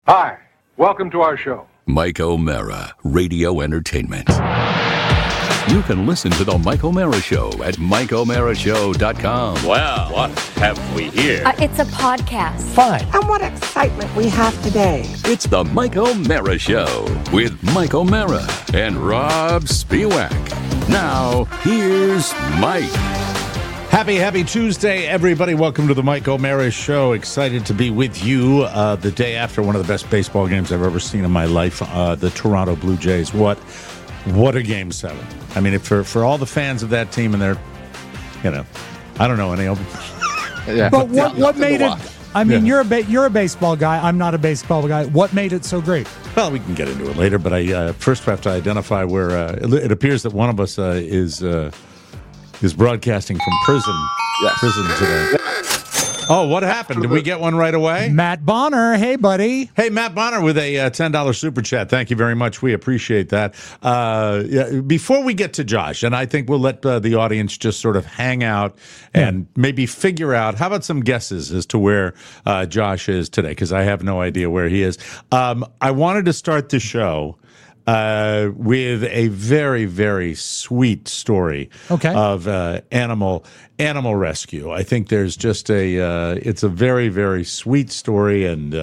Hi, welcome to our show. Mike O'Mara, Radio Entertainment. You can listen to The Mike O'Mara Show at MikeO'MaraShow.com. Well, what have we here? It's a podcast. Fine. And what excitement we have today. It's The Mike O'Mara Show with Mike O'Mara and Rob Spiewak. Now, here's Mike. Happy Tuesday, everybody. Welcome to the Mike O'Mara Show. Excited to be with you the day after one of the best baseball games I've ever seen in my life, the Toronto Blue Jays. What a Game 7. I mean, for all the fans of that team and their, I don't know any of them. Yeah. But what made it? I mean, Yeah. you're a baseball guy. I'm not a baseball guy. What made it so great? Well, we can get into it later, but I first have to identify where it appears that one of us is broadcasting from prison. Yes. Prison today. Oh, what happened? Did we get one right away? Matt Bonner, hey buddy. Hey, Matt Bonner with a $10 super chat. Thank you very much. We appreciate that. Before we get to Josh, and I think we'll let the audience just sort of hang out and maybe figure out, how about some guesses as to where Josh is today? Because I have no idea where he is. I wanted to start the show with a very, very sweet story of animal rescue. I think there's just it's a very, very sweet story, and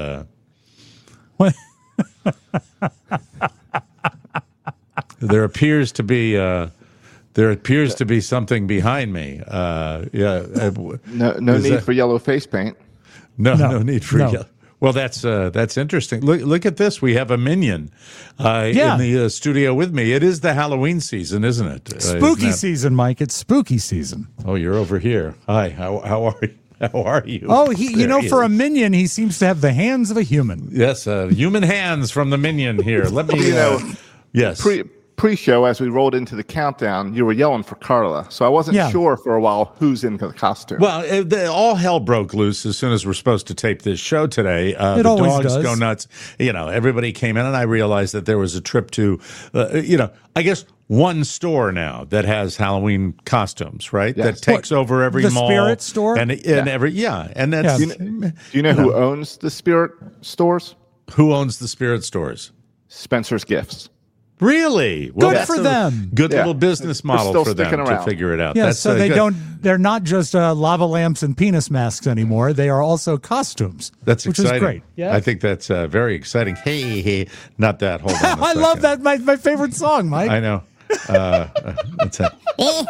there appears to be something behind me. No need for yellow face paint. No need for yellow. Well, that's interesting. Look at this. We have a minion in the studio with me. It is the Halloween season, isn't it? Spooky season, Mike. It's spooky season. Oh, you're over here. Hi. How are you? How are you? Oh, for a minion, he seems to have the hands of a human. Yes, human hands from the minion here. Let me. Yes. Pre-show, as we rolled into the countdown, you were yelling for Carla, so I wasn't sure for a while who's in the costume. Well, all hell broke loose as soon as we're supposed to tape this show today. It the always dogs does. go nuts. Everybody came in, and I realized that there was a trip to, I guess one store now that has Halloween costumes, right? Yes. That takes over every the mall. Spirit store? And and that's Do you know who owns the Spirit stores? who owns the Spirit stores? Spencer's Gifts. Really? Good that's for a them. Good Yeah. little business They're model still for them sticking to around. figure it out. Yeah, That's so good. they're not just lava lamps and penis masks anymore. They are also costumes. That's which exciting. is great. Yeah. I think that's very exciting. Hey, not that. Hold on. a I love second. that. My favorite song, Mike. I know. That's it.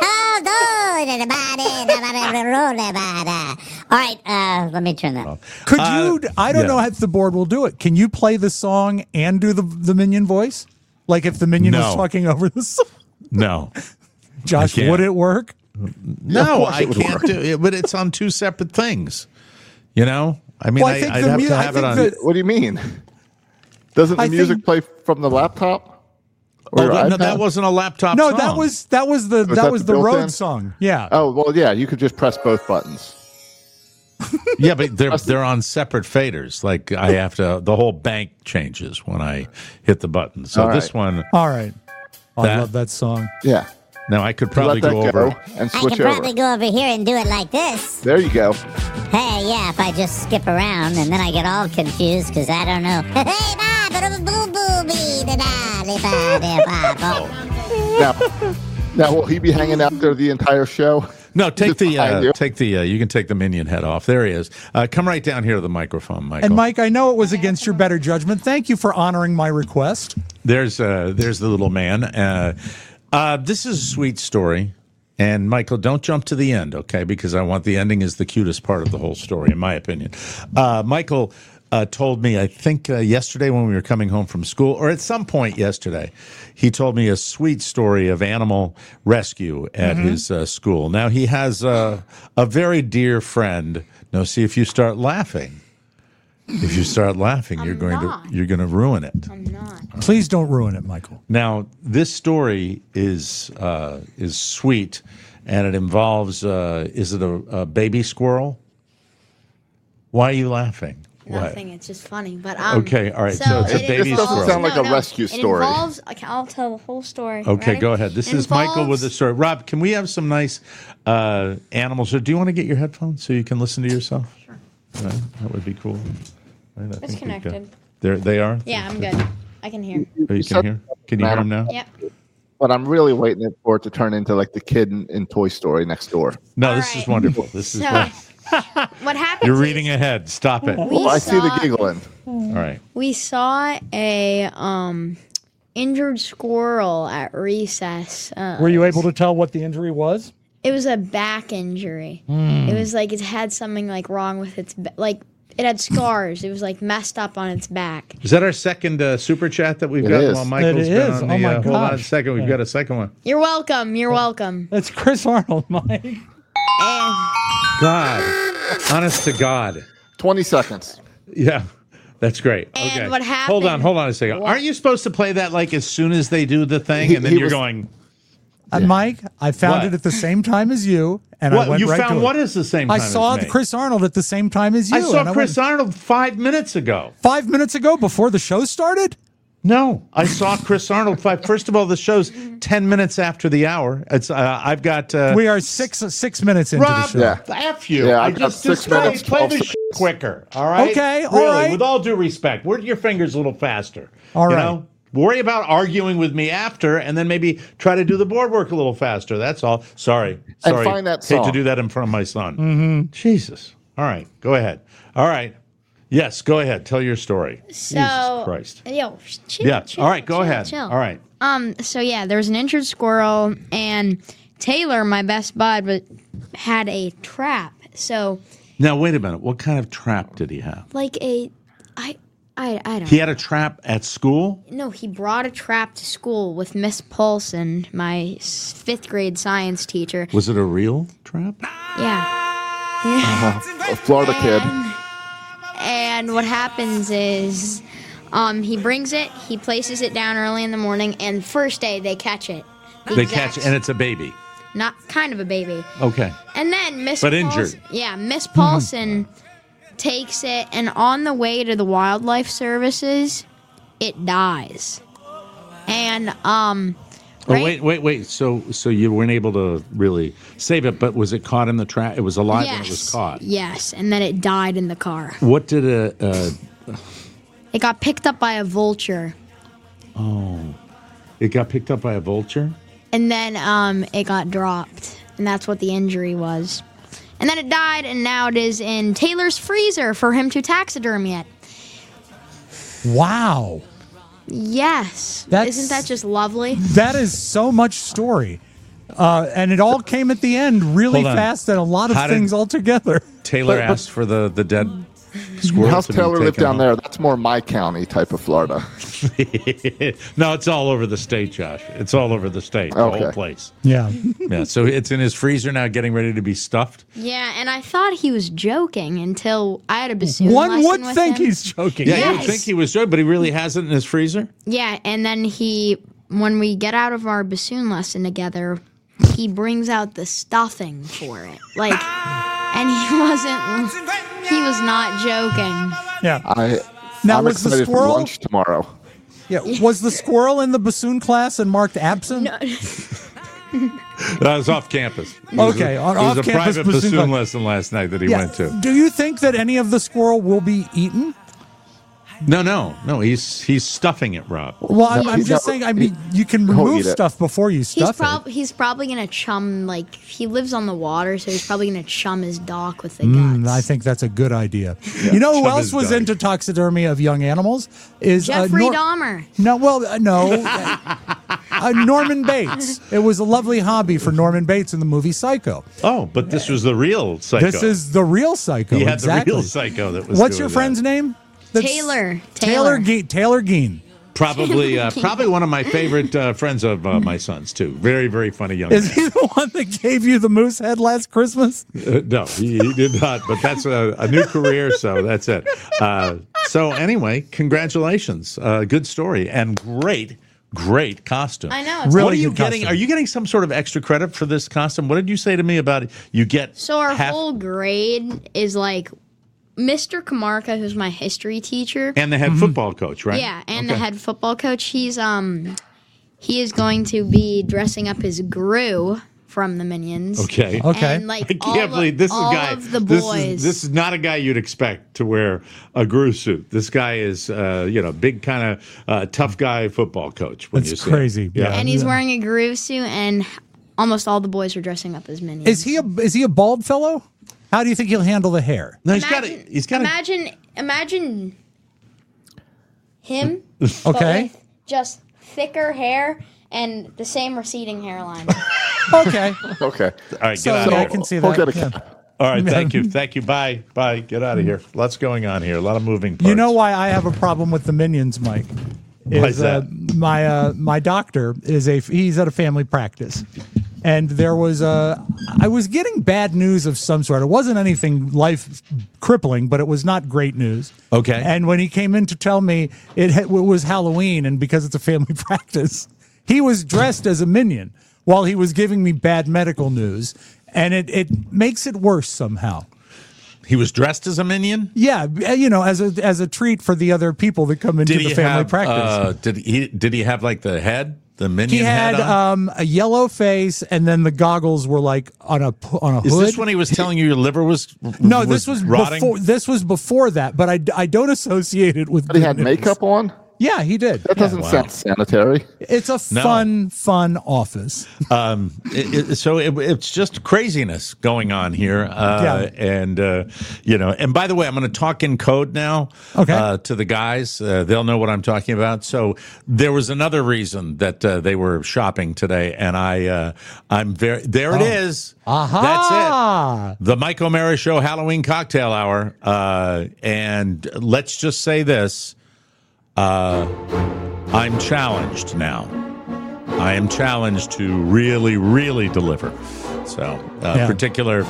All right, let me turn that off. Could you? I don't know if the board will do it. Can you play the song and do the minion voice? Like if the minion was talking over the song? No. Josh, I can't. would it work? No, I can't do it. But it's on two separate things. I mean, Well, I think I'd the have mu- to I have it think on. that- What do you mean? Doesn't the I music think- play from the laptop? Oh, Or no, iPad? that wasn't a laptop No, song. that was the the built-in? road song. Yeah. Oh, well, yeah, you could just press both buttons. Yeah, but they're on separate faders. Like I have to. The whole bank changes when I hit the button. So All this right. one. All right. I That- love that song. Yeah. Now I could probably Let that go over. and I switch could over. probably go over here and do it like this. There you go. Hey, yeah, if I just skip around and then I get all confused because I don't know. Hey, Now, will he be hanging out there the entire show? No, take Just behind you. you can take the minion head off. There he is. Come right down here to the microphone, Michael. And Mike, I know it was against your better judgment. Thank you for honoring my request. There's the little man. This is a sweet story. And Michael, don't jump to the end, okay? Because I want the ending is the cutest part of the whole story, in my opinion. Michael told me, I think yesterday when we were coming home from school, or at some point yesterday, he told me a sweet story of animal rescue at his school. Now, he has a very dear friend. Now, see if you start laughing. If you start laughing, you're going to ruin it. I'm not. Please don't ruin it, Michael. Now, this story is sweet, and it involves is it a baby squirrel? Why are you laughing? Nothing. It's just funny. But Okay, all right, so it's a baby This doesn't squirrel. sound like a rescue story. It involves. Okay, I'll tell the whole story. Okay, Ready? go ahead. This It is Michael involves- with the story. Rob, can we have some nice animals? Or do you want to get your headphones so you can listen to yourself? Sure. That would be cool. Right, I It's think we could. connected. They are? Yeah, I'm good. I can hear. Oh, you can hear? Can you hear him now? Yep. But I'm really waiting for it to turn into like the kid in Toy Story next door. No, All this right. is wonderful. This is So, what happens? You're reading ahead. Stop it. I see the giggling. All right. We saw a injured squirrel at recess. Were you able to tell what the injury was? It was a back injury. It was like it had something like wrong with its like it had scars. It was like messed up on its back. Is that our second super chat that we've It got is. while Michael's It been is. on Oh the my hold on a gosh. second. We've got a second one. You're welcome. You're welcome. That's Chris Arnold, Mike. And God. Honest to God. 20 seconds. Yeah. That's great. And Okay. what Hold on a second. What? Aren't you supposed to play that like as soon as they do the thing and then He you're was- going Mike, I found What? it at the same time as you, and I what went you right found to what it. is the same time I saw as me? Chris Arnold at the same time as you. I saw and Chris went, Arnold 5 minutes ago. 5 minutes ago before the show started. No, I saw Chris Arnold 5. First of all, the show's 10 minutes after the hour. It's I've got We are six minutes into Rob, the show. Yeah. F you. Yeah, I I've got just 6 play, minutes, play 12 the seconds. shit quicker. All right. Okay, all really, right. With all due respect, work your fingers a little faster. All you right. know? Worry about arguing with me after, and then maybe try to do the board work a little faster. That's all. Sorry. find that Hate to song. do that in front of my son. Jesus. All right. Go ahead. All right. Yes. Go ahead. Tell your story. so, Jesus Christ. yo, chill, Yeah. chill, All right. Go chill, ahead. chill. All right. So yeah, there was an injured squirrel, and Taylor, my best bud, had a trap. So, Now wait a minute. What kind of trap did he have? like I don't He had a trap at school. know. He brought a trap to school with Miss Paulson, my 5th grade science teacher. Was it a real trap? Yeah. A Florida kid. And what happens is he brings it, he places it down early in the morning, and first day they catch it. The They exact- catch, and it's a baby. not kind of a baby. Okay. And then Miss But Paulson, injured. Yeah, Miss Paulson takes it, and on the way to the wildlife services, it dies. And Oh, right? wait. So you weren't able to really save it, but was it caught in the trap? It was alive when it was caught. Yes, and then it died in the car. What did It got picked up by a vulture, it got picked up by a vulture? and then it got dropped, and that's what the injury was. And then it died, and now it is in Taylor's freezer for him to taxidermy it. Wow. Yes. That's- Isn't that just lovely? That is so much story. And it all came at the end really Hold on. fast and a lot of How did- things all together. Taylor asked for the dead squirrel. How's to be Taylor live taken down home. there? That's more my county type of Florida. No, it's all over the state, Josh. It's all over the state, the Okay. whole place. Yeah. Yeah, so it's in his freezer now, getting ready to be stuffed. Yeah, and I thought he was joking until I had a bassoon One lesson would with think him. he's joking. Yeah, you would Yes. think he was good, but he really has it in his freezer. Yeah, and then when we get out of our bassoon lesson together, he brings out the stuffing for it. Like, and he was not joking. Yeah. I'm was the excited for squirrel? lunch tomorrow. Yeah. Was the squirrel in the bassoon class and marked absent? That was off campus. It was Okay, a, on it was a off-campus private bassoon bassoon class. lesson last night that he Yeah. went to. Do you think that any of the squirrel will be eaten? No. He's stuffing it, Rob. Well, I'm just saying. I mean, you can remove eat it. stuff before you stuff it. He's probably gonna chum, like, he lives on the water, so he's probably gonna chum his dock with the I guts. think that's a good idea. You know who Chum else his was dog. into taxidermy of young animals? Is Jeffrey Dahmer. Norman Bates. It was a lovely hobby for Norman Bates in the movie Psycho. Oh, but this was the real Psycho. This is the real Psycho. he had exactly. the real Psycho that was. What's doing your that. friend's name? Taylor. Taylor Geen. Probably one of my favorite friends of my son's too. Very, very funny young man. Is he the one that gave you the moose head last Christmas? No, he did not. But that's a new career, so that's it. So anyway, congratulations. Good story and great costume. I know, it's Really What are you good getting? costume. Are you getting some sort of extra credit for this costume? What did you say to me about it? You get So our half- whole grade is like Mr. Kamarka, who's my history teacher. and the head football coach, right? Yeah, and the head football coach. He is going to be dressing up as Gru from the Minions. Okay. And like I can't believe this is a guy. Of the boys. This is not a guy you'd expect to wear a Gru suit. This guy is, big kind of tough guy football coach. When That's you see crazy. Him. Yeah. And he's wearing a Gru suit, and almost all the boys are dressing up as Minions. Is he a bald fellow? How do you think he'll handle the hair? No, Imagine him. Okay. But with just thicker hair and the same receding hairline. Okay. Okay. All right, So get out of I here. can see We'll that. get a yeah. cap. All right, thank you. Bye. Get out of here. Lots going on here. A lot of moving parts. You know why I have a problem with the Minions, Mike? Why is that? My doctor he's at a family practice, and there was I was getting bad news of some sort. It wasn't anything life crippling, but it was not great news. Okay. And when he came in to tell me it was Halloween, and because it's a family practice, he was dressed as a Minion while he was giving me bad medical news, and it makes it worse somehow. He was dressed as a Minion? Yeah, as a treat for the other people that come into the family practice. Did he have like the head, the Minion He had head on? a yellow face, and then the goggles were like on a hood. Is this when he was telling you your liver was No, this was rotting? before. This was before that, but I don't associate it with. But he had good news. makeup on? Yeah, he did. That doesn't sound sanitary. It's a fun office. So it's just craziness going on here. And by the way, I'm going to talk in code now to the guys. They'll know what I'm talking about. So there was another reason that they were shopping today, and I'm very, there it is. Aha! That's it. The Mike O'Mara Show Halloween Cocktail Hour. And let's just say this. I'm challenged now. I am challenged to really, really deliver. So, particular,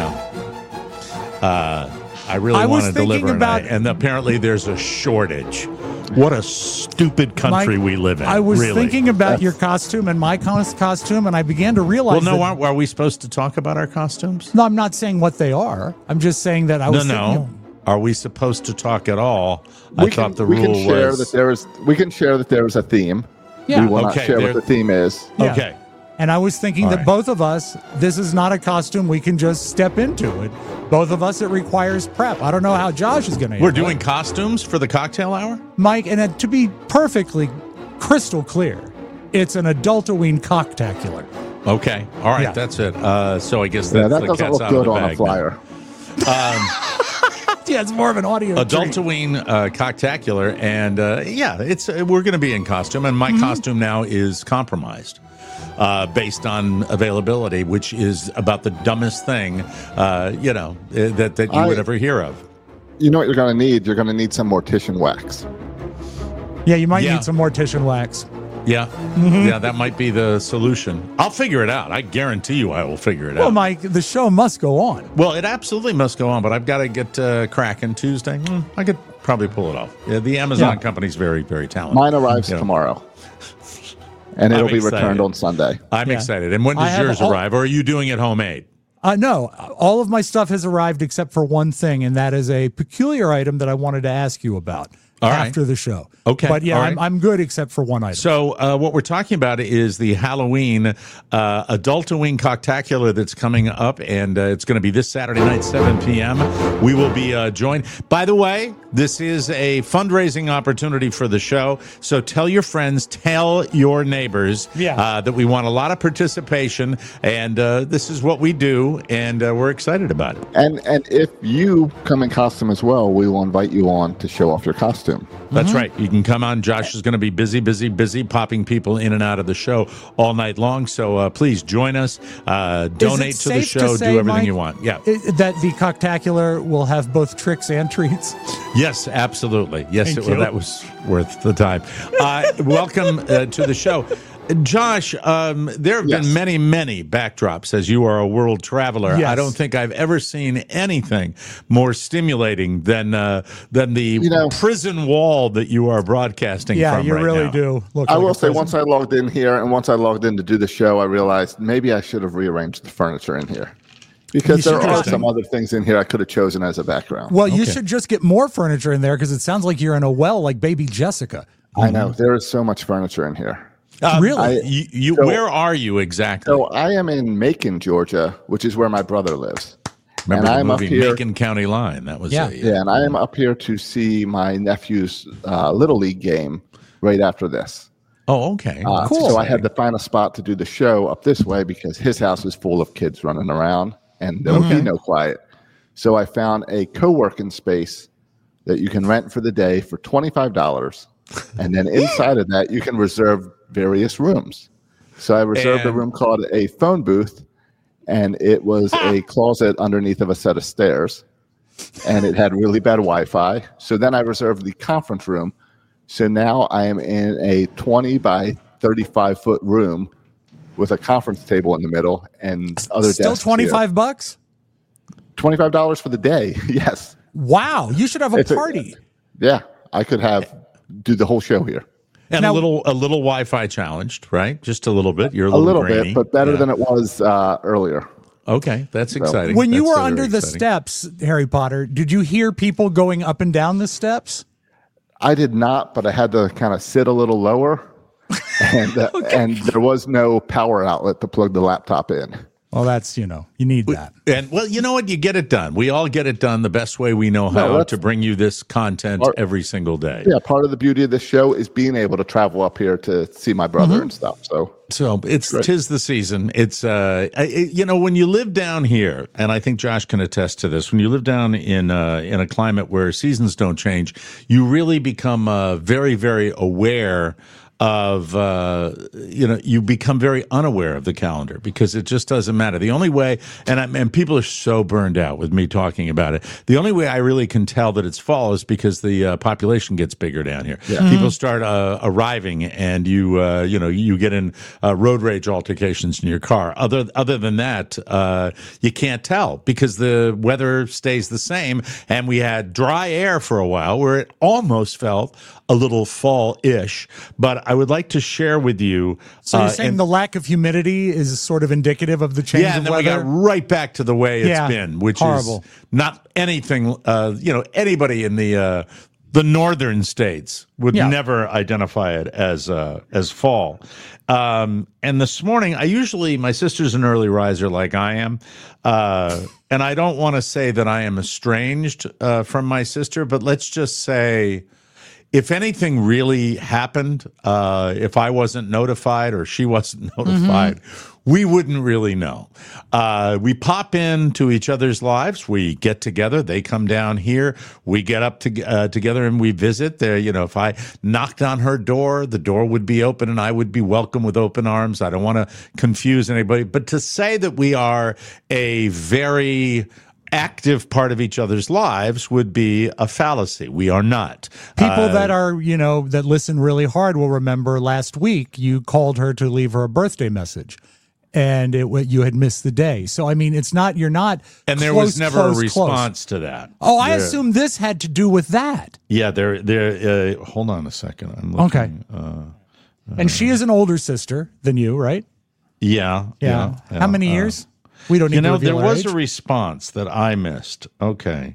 I really want to deliver. And apparently there's a shortage. What a stupid country we live in. I was thinking about your costume and my costume, and I began to realize. Well, no, are we supposed to talk about our costumes? No, I'm not saying what they are. I'm just saying that I was thinking. Are we supposed to talk at all? I thought the rule was... We can share that there is a theme. Yeah. We will not share what the theme is. Yeah. Okay. And I was thinking that both of us, this is not a costume we can just step into. It. Both of us, it requires prep. I don't know how Josh is going to. We're doing costumes for the cocktail hour? Mike, and to be perfectly crystal clear, it's an Adultoween cocktacular. Okay. All right. That's it. So I guess that's that the doesn't cat's look out of good the on bag. a flyer. Yeah, it's more of an audio. Adultoween cocktacular, and we're going to be in costume, and my costume now is compromised based on availability, which is about the dumbest thing that you would ever hear of. You know what you're going to need? You're going to need some mortician wax. Yeah, you might need some mortician wax. Yeah. Yeah, that might be the solution. I'll figure it out. I guarantee you I will figure it out. Well, Mike, the show must go on. Well, it absolutely must go on, but I've got to get cracking Tuesday. I could probably pull it off. Yeah, the Amazon company's very, very talented. Mine arrives tomorrow. And it'll be returned on Sunday. I'm excited. And when does yours arrive? Or are you doing it homemade? No, all of my stuff has arrived except for one thing, and that is a peculiar item that I wanted to ask you about after the show. Okay. But I'm good except for one item. So what we're talking about is the Halloween Adultoween Cocktacular that's coming up, and it's going to be this Saturday night, 7 p.m. We will be joined. By the way, this is a fundraising opportunity for the show, so tell your friends, tell your neighbors that we want a lot of participation, and this is what we do, and we're excited about it. And if you come in costume as well, we will invite you on to show off your costume. That's right. You can come on. Josh is going to be busy popping people in and out of the show all night long. So please join us. Donate to the show. Do everything Mike, you want. Yeah. That the Cocktacular will have both tricks and treats. Yes, absolutely. Yes, that was worth the time. Welcome to the show. Josh, there have been many, many backdrops as you are a world traveler. Yes. I don't think I've ever seen anything more stimulating than the prison wall that you are broadcasting from right now. Yeah, you really do. I will say, once I logged in here and once I logged in to do the show, I realized maybe I should have rearranged the furniture in here. Because there are some other things in here I could have chosen as a background. Well, you should just get more furniture in there because it sounds like you're in a well like baby Jessica. I know. There is so much furniture in here. Really? Where are you exactly? So I am in Macon, Georgia, which is where my brother lives. Remember and the I'm movie up here, Macon County Line? That was Yeah. and I am up here to see my nephew's Little League game right after this. Oh, okay. Cool. So I had to find a spot to do the show up this way because his house is full of kids running around and there would be no quiet. So I found a co-working space that you can rent for the day for $25. And then inside of that, you can reserve various rooms. So I reserved a room called a phone booth, and it was a closet underneath of a set of stairs. And it had really bad Wi-Fi. So then I reserved the conference room. So now I am in a 20 by 35-foot room with a conference table in the middle and other Still desks. $25? $25 for the day. Yes. Wow. You should have a party. Yeah, I could do the whole show here. And Now- a little Wi-Fi challenged, right? Just a little bit. You're a A little grainy. bit, but better than it was earlier. Okay, that's exciting. When you That's were very under the exciting. steps, Harry Potter, did you hear people going up and down the steps? I did not, but I had to kind of sit a little lower, and and there was no power outlet to plug the laptop in. Well, that's, you need that. And well, you know what? You get it done. We all get it done the best way we know how that's- to bring you this content every single day. Yeah, part of the beauty of this show is being able to travel up here to see my brother and stuff. So Tis the season. It's when you live down here, and I think Josh can attest to this. When you live down in a climate where seasons don't change, you really become very, very aware of you become very unaware of the calendar because it just doesn't matter. The only way, and people are so burned out with me talking about it. The only way I really can tell that it's fall is because the population gets bigger down here. Yeah. People start arriving, and you get in road rage altercations in your car. Other than that, you can't tell because the weather stays the same, and we had dry air for a while where it almost felt a little fall-ish, but I would like to share with you. So you're saying the lack of humidity is sort of indicative of the change and of then weather? we got right back to the way it's been, which horrible. is not anything. Anybody in the northern states would never identify it as fall. And this morning, my sister's an early riser like I am, and I don't want to say that I am estranged from my sister, but let's just say, if anything really happened, if I wasn't notified or she wasn't notified, we wouldn't really know. We pop into each other's lives. We get together. They come down here. We get up together and we visit. There, if I knocked on her door, the door would be open and I would be welcome with open arms. I don't want to confuse anybody, but to say that we are a very active part of each other's lives would be a fallacy. We are not. People that are, that listen really hard will remember last week you called her to leave her a birthday message, and you had missed the day. So, I mean, you're not. And there was never a response to that. Oh, I assume this had to do with that. Yeah, hold on a second. I'm looking. Okay. And she is an older sister than you, right? Yeah. How many years? We don't need to reveal there her was age. a response that I missed. Okay.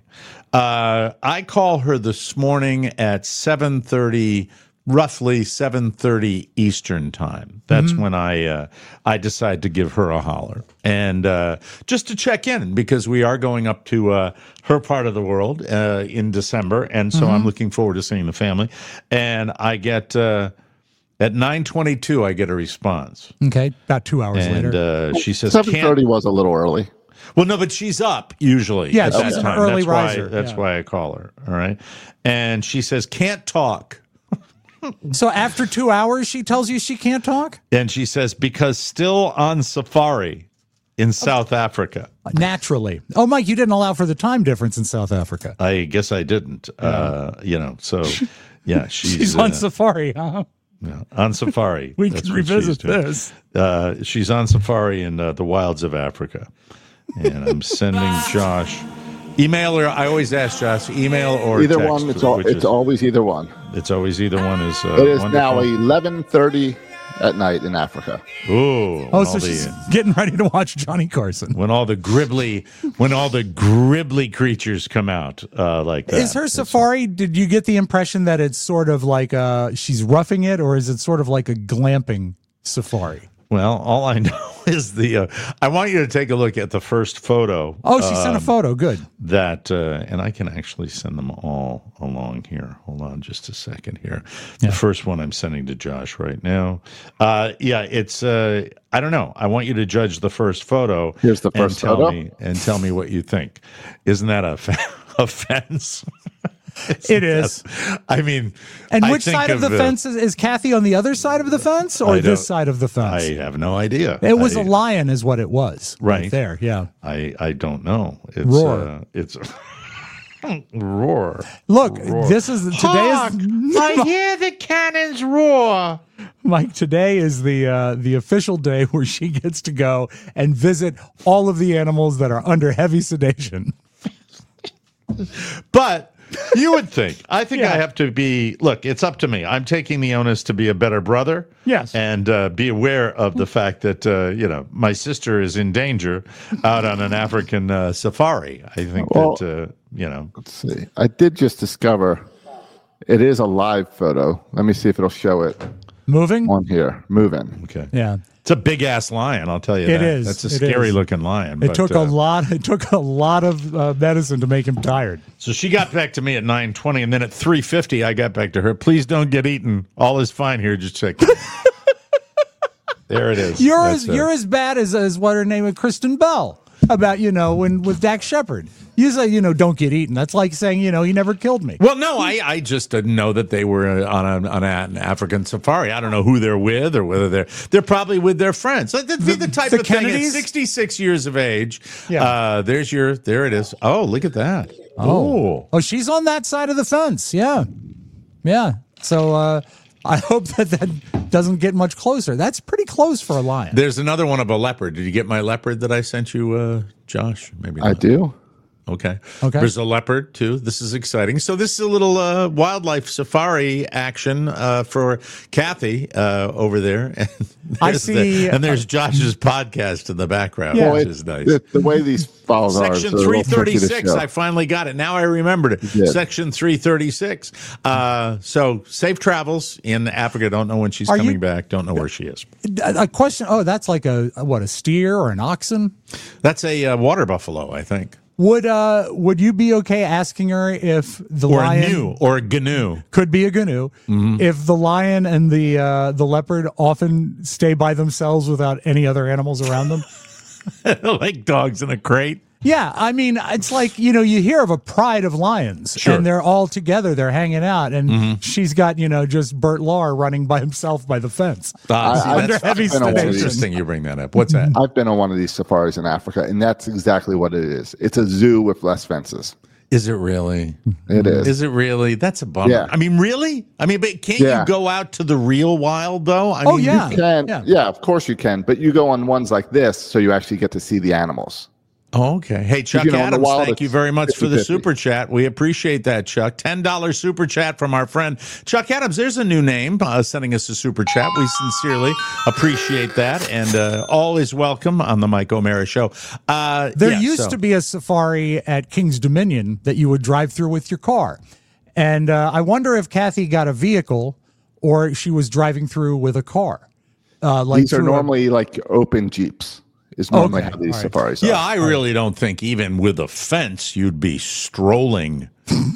I call her this morning at 7:30, roughly 7:30 Eastern time. That's when I decide to give her a holler. And just to check in, because we are going up to her part of the world in December. And so I'm looking forward to seeing the family. And I get... At 9:22, I get a response. Okay, about 2 hours later. And she says, 7:30 was a little early. Well, no, but she's up usually. Yeah, at she's that an time. early riser. That's why I call her. All right. And she says, can't talk. So after 2 hours, she tells you she can't talk? And she says, because still on safari in South Africa. Naturally. Oh, Mike, you didn't allow for the time difference in South Africa. I guess I didn't. So, yeah, she's on safari, huh? Yeah, on safari. We can revisit this. She's on safari in the wilds of Africa. And I'm sending Josh. Email or I always ask Josh, email or Either text, one. It's always either one. It's always either one. Is it is wonderful. now 11:30 at night in Africa. Ooh. Oh, so she's getting ready to watch Johnny Carson. When all the gribbly creatures come out like that. Is her safari, did you get the impression that it's sort of like she's roughing it, or is it sort of like a glamping safari. Well, all I know is I want you to take a look at the first photo. Oh, she sent a photo. Good. And I can actually send them all along here. Hold on just a second here. The first one I'm sending to Josh right now. It's, I don't know. I want you to judge the first photo. Here's the first photo. And tell me what you think. Isn't that a fence? It is. I mean, and which side of the fence is Kathy on the other side of the fence or this side of the fence? I have no idea. It was a lion, is what it was. Right there. Yeah. I don't know. It's roar. It's roar. Look, roar. This is Hark, I hear the cannons roar. Mike, today is the official day where she gets to go and visit all of the animals that are under heavy sedation. But you would think. I think I have to be. Look, it's up to me. I'm taking the onus to be a better brother. Yes, and be aware of the fact that my sister is in danger out on an African safari. I think that. Let's see. I did just discover it is a live photo. Let me see if it'll show it. Moving on here. Moving. Okay. Yeah. It's a big ass lion, I'll tell you. It is. That's a scary looking lion. It took a lot. It took a lot of medicine to make him tired. So she got back to me at 9:20, and then at 3:50, I got back to her. Please don't get eaten. All is fine here. Just check. There it is. You're as bad as what her name is, Kristen Bell. About when with Dax Shepard. You say don't get eaten. That's like saying he never killed me. Well, no, I just didn't know that they were on an African safari. I don't know who they're with or whether they're probably with their friends. That'd be the type of Kennedys? thing at 66 years of age. Yeah. There it is. Oh, look at that. Oh, she's on that side of the fence. Yeah. So I hope that doesn't get much closer. That's pretty close for a lion. There's another one of a leopard. Did you get my leopard that I sent you, Josh? Maybe not. I do. Okay. There's a leopard, too. This is exciting. So this is a little wildlife safari action for Kathy over there. And I see. And there's Josh's podcast in the background, which is nice. The way these files are. Section 336. I finally got it. Now I remembered it. Section 336. So safe travels in Africa. Don't know when she's coming back. Don't know where she is. A question. Oh, that's like a steer or an oxen? That's a water buffalo, I think. Would you be okay asking her if the lion or a gnu could be a gnu if the lion and the leopard often stay by themselves without any other animals around them? Like dogs in a crate? Yeah, I mean, it's like, you hear of a pride of lions, and they're all together, they're hanging out, and she's got, just Bert Lahr running by himself by the fence. Under heavy sedation. Interesting you bring that up. What's that? I've been on one of these safaris in Africa, and that's exactly what it is. It's a zoo with less fences. Is it really? It is. Is it really? That's a bummer. Yeah. I mean, really? I mean, but can't you go out to the real wild, though? I mean, you can. Yeah, of course you can. But you go on ones like this, so you actually get to see the animals. Oh, okay. Hey, Chuck Adams, thank you very much for the super chat. We appreciate that, Chuck. $10 super chat from our friend Chuck Adams. There's a new name sending us a super chat. We sincerely appreciate that. And all is welcome on the Mike O'Mara Show. There used to be a safari at King's Dominion that you would drive through with your car. And I wonder if Kathy got a vehicle or she was driving through with a car. These are normally like open Jeeps. Is normally how these safaris are. Yeah, I really don't think even with a fence you'd be strolling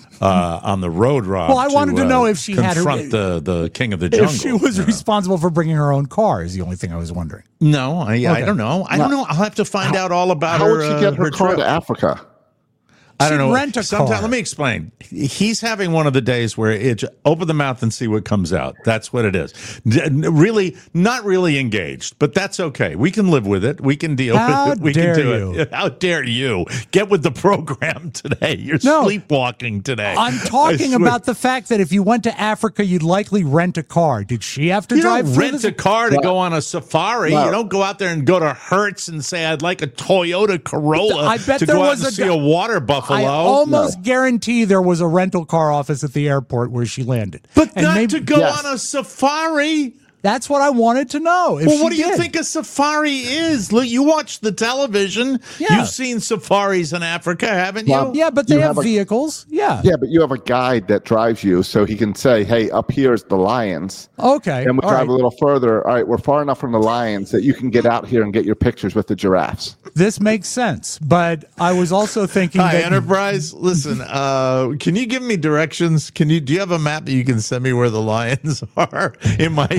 on the road, Rob. Well, I wanted to know if she had confront the king of the jungle. If she was responsible for bringing her own car is the only thing I was wondering. No, I don't know. I don't know. I'll have to find out all about her. How would she get her car to Africa? I don't know. Rent a car. Let me explain. He's having one of the days where it's open the mouth and see what comes out. That's what it is. Really, not really engaged, but that's okay. We can live with it. We can deal with it. We can do it. How dare you? Get with the program today. You're sleepwalking today. I'm talking about the fact that if you went to Africa, you'd likely rent a car. Did she have to drive through? You don't rent a car to go on a safari. No. You don't go out there and go to Hertz and say, I'd like a Toyota Corolla to go out and see a water buffalo. I almost guarantee there was a rental car office at the airport where she landed. But not to go on a safari. That's what I wanted to know. If Well, what do she you did. think a safari is? Look, you watch the television. Yeah. You've seen safaris in Africa, haven't you? Well, Yeah, but they You have have a- vehicles. Yeah. Yeah, but you have a guide that drives you, so he can say, "Hey, up here's the lions." Okay. And we all drive right. a little further. All right, we're far enough from the lions that you can get out here and get your pictures with the giraffes. This makes sense. But I was also thinking Hi, that Enterprise. Listen, can you give me directions? Do you have a map that you can send me where the lions are in my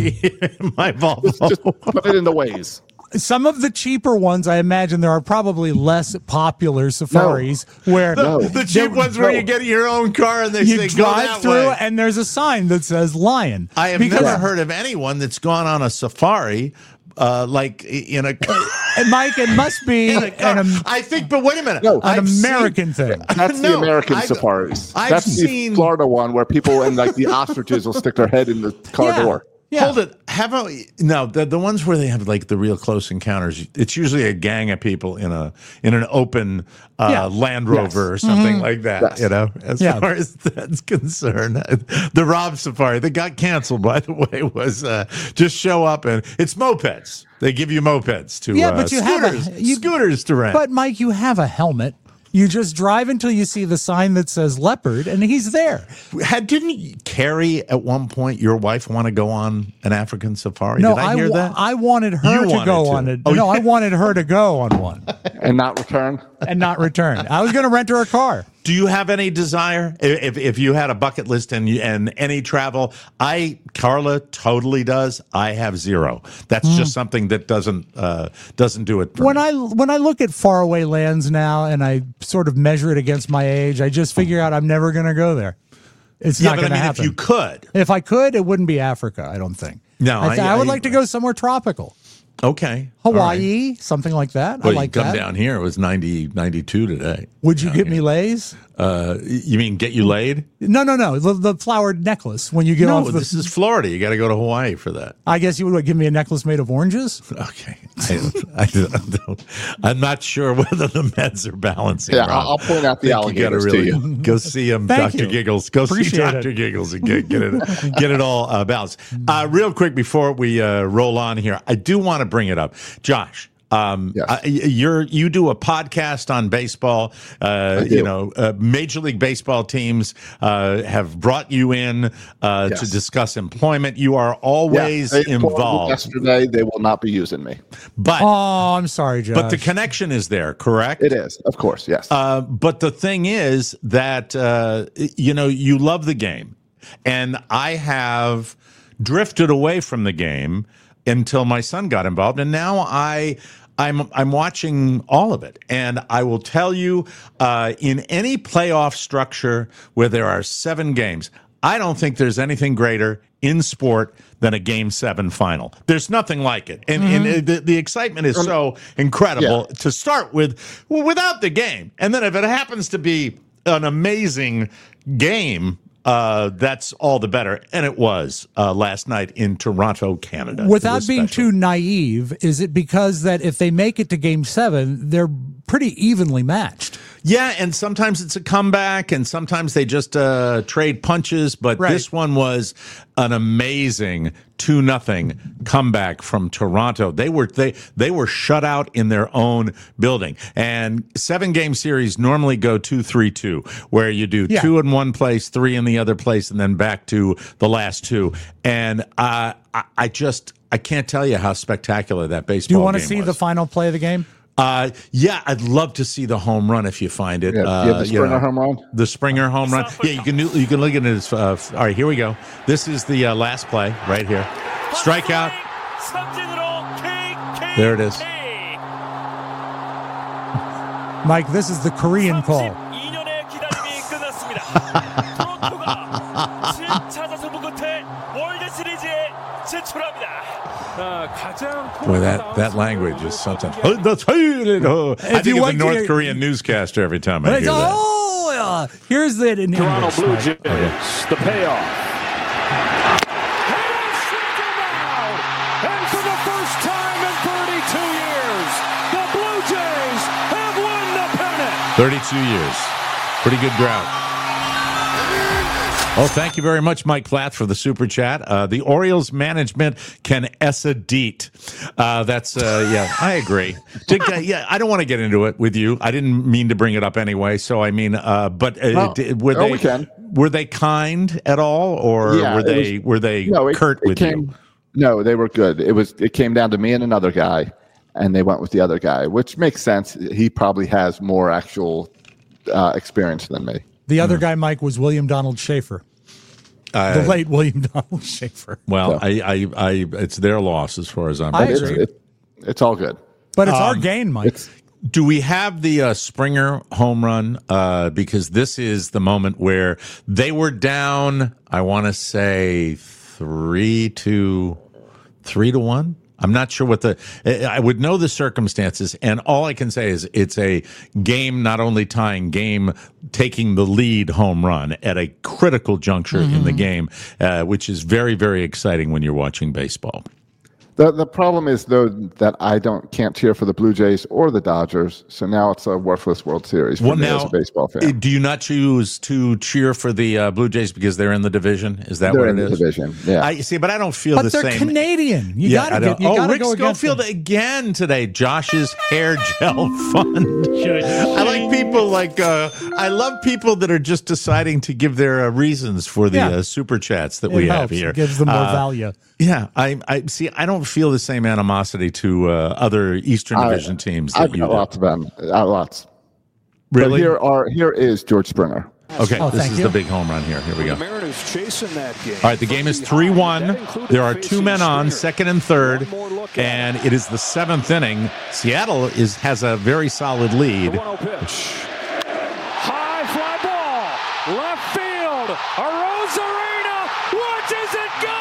Volvo? Just put it in the ways. some of the cheaper ones, I imagine there are probably less popular safaris where The cheap ones where you get your own car and they you say go drive that through way. and there's a sign that says lion. I have Because- never heard of anyone that's gone on a safari like in a. And Mike, it must be I think, but wait a minute. No, an American thing. That's No, the American I've- safaris. I've That's seen- the Florida one where people and like the ostriches will stick their head in the car Yeah. door. Yeah. Hold it. No, the ones where they have like the real close encounters. It's usually a gang of people in an open Yeah. Land Rover or something like that. Yes. You know, as Yeah. far as that's concerned, the Rob Safari that got canceled, by the way, was just show up and it's mopeds. They give you mopeds to But you scooters, have scooters to rent. But Mike, you have a helmet. You just drive until you see the sign that says leopard, and he's there. Didn't Carrie at one point, your wife, want to go on an African safari? No, Did I hear that? I wanted her You to wanted go to. on it. Oh, No, yeah. I wanted her to go on one And not return. and not return. I was going to rent her a car. Do you have any desire if you had a bucket list and any travel? Carla totally does. I have zero. That's just something that doesn't do it for When me. when I look at faraway lands now and I sort of measure it against my age, I just figure out I'm never going to go there. It's Yeah, not but going to I mean, happen. if you could. If I could, it wouldn't be Africa, I don't think. No, I would like to go somewhere tropical. Okay. All right. Hawaii, something like that. Well, I like you come that. down here. It was 92 today. Would you get me lays? You mean get you laid? No. The flowered necklace when you get No, off the. this is Florida. You got to go to Hawaii for that. I guess you would give me a necklace made of oranges. Okay. I'm not sure whether the meds are balancing. Yeah, Rob. I'll point out the I think you gotta alligators to you. Go see him, Thank Dr. you. Giggles. Go see Appreciate Dr. it. Giggles and get it all balanced. Real quick before we roll on here, I do want to bring it up, Josh. Yes. You do a podcast on baseball. do. Major League Baseball teams have brought you in to discuss employment. You are always They told me involved, Yesterday, they will not be using me. but Oh, I'm sorry, Josh. but the connection is there, correct? It is, of course, yes. But the thing is that you love the game, and I have drifted away from the game until my son got involved, and now I'm watching all of it. And I will tell you, in any playoff structure where there are 7 games, I don't think there's anything greater in sport than a Game 7 final. There's nothing like it. And the excitement is so incredible to start with, without the game. And then if it happens to be an amazing game, that's all the better. And it was last night in Toronto, Canada. Without being too naive, is it because that if they make it to Game 7, they're pretty evenly matched? Yeah, and sometimes it's a comeback, and sometimes they just trade punches. But this one was an amazing 2-0 comeback from Toronto. They were shut out in their own building. And 7-game series normally go 2-3-2, where you do 2 in one place, 3 in the other place, and then back to the last 2. And I can't tell you how spectacular that baseball Do you want to game see was. the final play of the game? I'd love to see the home run if you find it. The Springer home run? The Springer home run. Yeah, you can look at it as. All right, here we go. This is the last play right here. Strikeout. There it is. Mike, this is the Korean call. Boy, that language is something. I think of the North Korean newscaster every time I hear that. Oh, yeah. Here's the in Toronto English, Blue Mike. Jays, the payoff. And for the first time in 32 years, the Blue Jays have won the pennant. 32 years. Pretty good drought. Oh, thank you very much, Mike Platt, for the super chat. The Orioles management can essa-deet. I agree. I don't want to get into it with you. I didn't mean to bring it up anyway. So, I mean, were they kind at all, or were they curt with you? No, they were good. It came down to me and another guy, and they went with the other guy, which makes sense. He probably has more actual experience than me. The other guy, Mike, was William Donald Schaefer. The late William Donald Schaefer. Well, it's their loss as far as I'm concerned. It's all good. But it's our gain, Mike. Do we have the Springer home run? Because this is the moment where they were down, I want to say 3-1. I'm not sure I would know the circumstances, and all I can say is it's a game not only tying game, taking the lead home run at a critical juncture in the game, which is very, very exciting when you're watching baseball. The problem is, though, that I can't cheer for the Blue Jays or the Dodgers, so now it's a worthless World Series for me as a baseball fan. Do you not choose to cheer for the Blue Jays because they're in the division? Is that what it is? They're in the division, yeah. I see, but I don't feel the same. But they're Canadian. You got to Rick go Schofield again today. Josh's hair gel fund. I like people I love people that are just deciding to give their reasons for the super chats that we have here. It gives them more value. Yeah, I see. I don't feel the same animosity to other Eastern Division teams. I've got lots of them. Lots. Really? But here is George Springer. Okay, this is the big home run here. Here we go. The Mariners chasing that game. All right, the game is 3-1. There are two men on, second and third, and it is the seventh inning. Seattle has a very solid lead. 1-0 pitch. High fly ball, left field. Arozarena watches it go.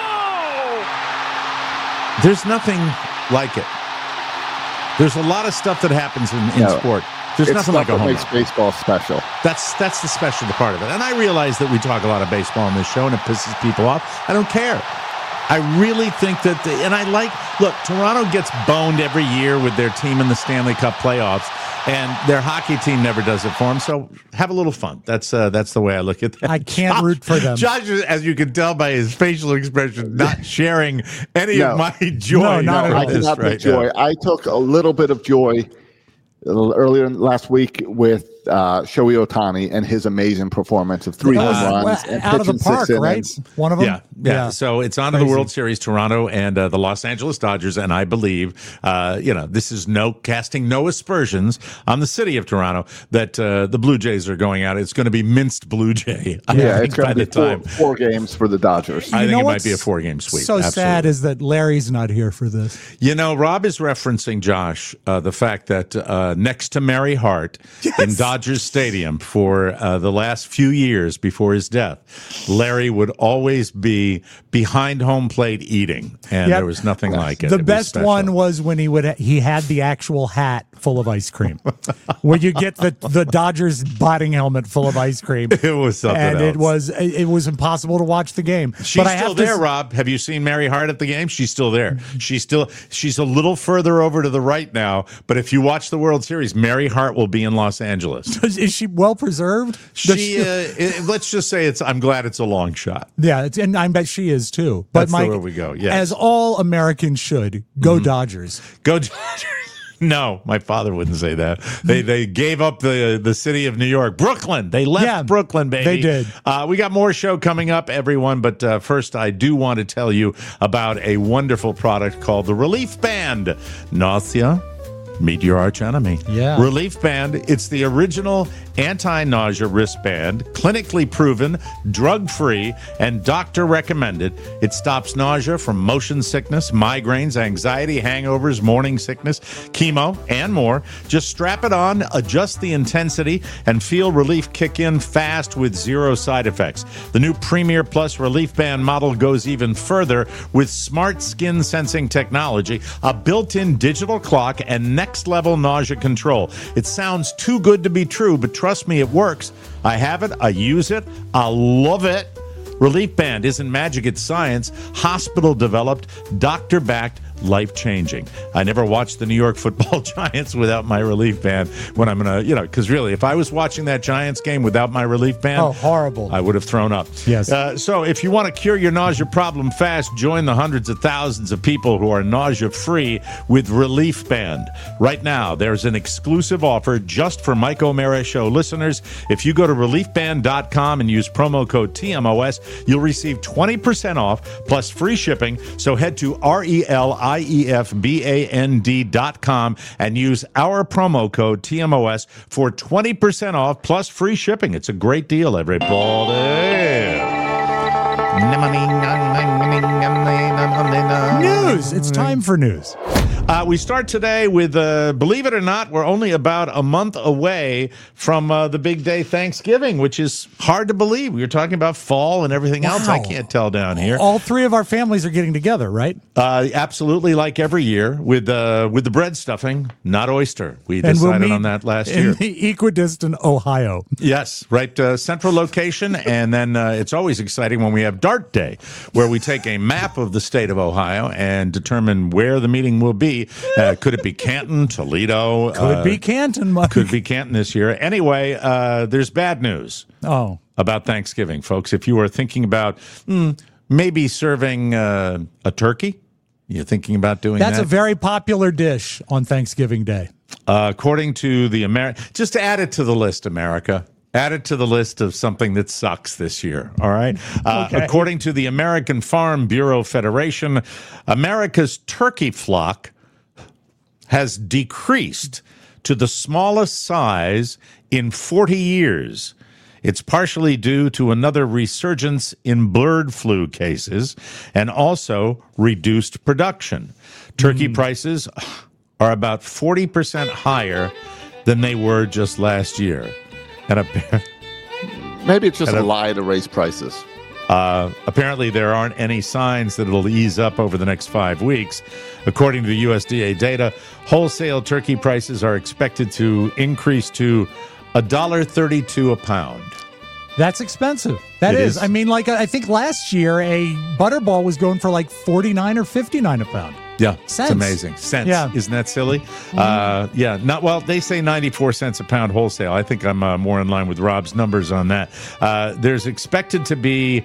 There's nothing like it. There's a lot of stuff that happens in sport. There's nothing like a home run. Makes baseball special. That's the special part of it. And I realize that we talk a lot of baseball on this show, and it pisses people off. I don't care. I really think that, look, Toronto gets boned every year with their team in the Stanley Cup playoffs, and their hockey team never does it for them. So have a little fun. That's the way I look at that. I can't root for them. Josh, as you can tell by his facial expression, not sharing any of my joy. No, I cannot take joy. I took a little bit of joy earlier last week with Shohei Ohtani and his amazing performance of 3 home runs and out of the park, 6 right? innings. One of them. Yeah. So it's on to the World Series, Toronto and the Los Angeles Dodgers, and I believe, this is casting no aspersions on the city of Toronto that the Blue Jays are going out. It's going to be minced Blue Jay. It's going to be four games for the Dodgers. I think it might be a 4-game sweep. So sad is that Larry's not here for this. Rob is referencing, Josh, the fact that next to Mary Hart in Dodgers Stadium for the last few years before his death, Larry would always be behind home plate eating, and there was nothing like it. The best one was when he had the actual hat full of ice cream, where you get the Dodgers batting helmet full of ice cream. It was something else. And it was impossible to watch the game. She's still there, Rob. Have you seen Mary Hart at the game? She's still there. She's a little further over to the right now, but if you watch the World Series, Mary Hart will be in Los Angeles. Is she well preserved? Let's just say I'm glad it's a long shot. Yeah, and I bet she is too. But that's where we go. Yes. As all Americans should, go Dodgers. Go Dodgers. No, my father wouldn't say that. They gave up the city of New York. Brooklyn. They left Brooklyn, baby. They did. We got more show coming up, everyone. But first, I do want to tell you about a wonderful product called the Relief Band. Nausea? Meet your arch enemy. Yeah. Relief Band. It's the original anti-nausea wristband, clinically proven, drug-free, and doctor-recommended. It stops nausea from motion sickness, migraines, anxiety, hangovers, morning sickness, chemo, and more. Just strap it on, adjust the intensity, and feel relief kick in fast with 0 side effects. The new Premier Plus Relief Band model goes even further with smart skin sensing technology, a built-in digital clock, and next-level nausea control. It sounds too good to be true, but trust me, it works. I have it. I use it. I love it. Relief Band isn't magic, it's science. Hospital developed, doctor backed, life-changing. I never watched the New York Football Giants without my relief band when I'm going to, because really, if I was watching that Giants game without my relief band, Oh, horrible. I would have thrown up. Yes. So if you want to cure your nausea problem fast, join the hundreds of thousands of people who are nausea-free with Relief Band. Right now, there's an exclusive offer just for Mike O'Mara Show listeners. If you go to reliefband.com and use promo code TMOS, you'll receive 20% off plus free shipping. So head to RELIEFBAND.com and use our promo code TMOS for 20% off plus free shipping. It's a great deal, everybody. News. It's time for news. We start today with, believe it or not, we're only about a month away from the big day Thanksgiving, which is hard to believe. We were talking about fall and everything else. I can't tell down here. All three of our families are getting together, right? Absolutely, like every year with the bread stuffing, not oyster. We decided on that last year. In the equidistant Ohio. Yes, right. Central location, and then it's always exciting when we have Dart Day, where we take a map of the state of Ohio and determine where the meeting will be. Could it be Canton, Toledo? Could be Canton, Mike. Could be Canton this year. Anyway, there's bad news about Thanksgiving, folks. If you are thinking about maybe serving a turkey, you're thinking about doing that? That's a very popular dish on Thanksgiving Day. According to the just add it to the list, America. Add it to the list of something that sucks this year, all right? Okay. According to the American Farm Bureau Federation, America's turkey flock has decreased to the smallest size in 40 years. It's partially due to another resurgence in bird flu cases and also reduced production. Turkey prices are about 40% higher than they were just last year. And maybe it's just a lie to raise prices. Apparently, there aren't any signs that it'll ease up over the next 5 weeks. According to the USDA data, wholesale turkey prices are expected to increase to $1.32 a pound. That's expensive. That is. I mean, I think last year a Butterball was going for like $49 or $59 a pound. Yeah, Cents. It's amazing. Cents. Yeah. Isn't that silly? They say 94 cents a pound wholesale. I think I'm more in line with Rob's numbers on that. There's expected to be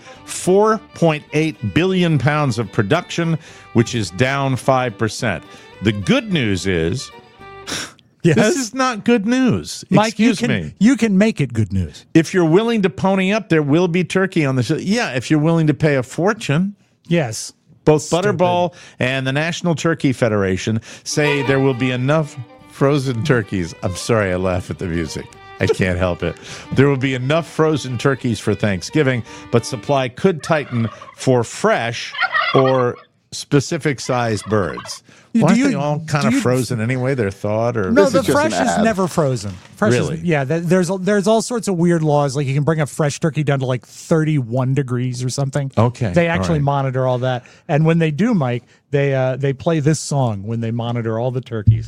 4.8 billion pounds of production, which is down 5%. The good news is this is not good news. Mike, Excuse me. You can make it good news. If you're willing to pony up, there will be turkey on the show. Yeah, if you're willing to pay a fortune. Yes. Both Butterball and the National Turkey Federation say there will be enough frozen turkeys. I'm sorry, I laugh at the music. I can't help it. There will be enough frozen turkeys for Thanksgiving, but supply could tighten for fresh or specific size birds. Aren't they all kind of frozen anyway? They're thawed, or no? The fresh is never frozen. Fresh really? There's all sorts of weird laws. Like you can bring a fresh turkey down to like 31 degrees or something. Okay, they actually monitor all that. And when they do, Mike, they play this song when they monitor all the turkeys.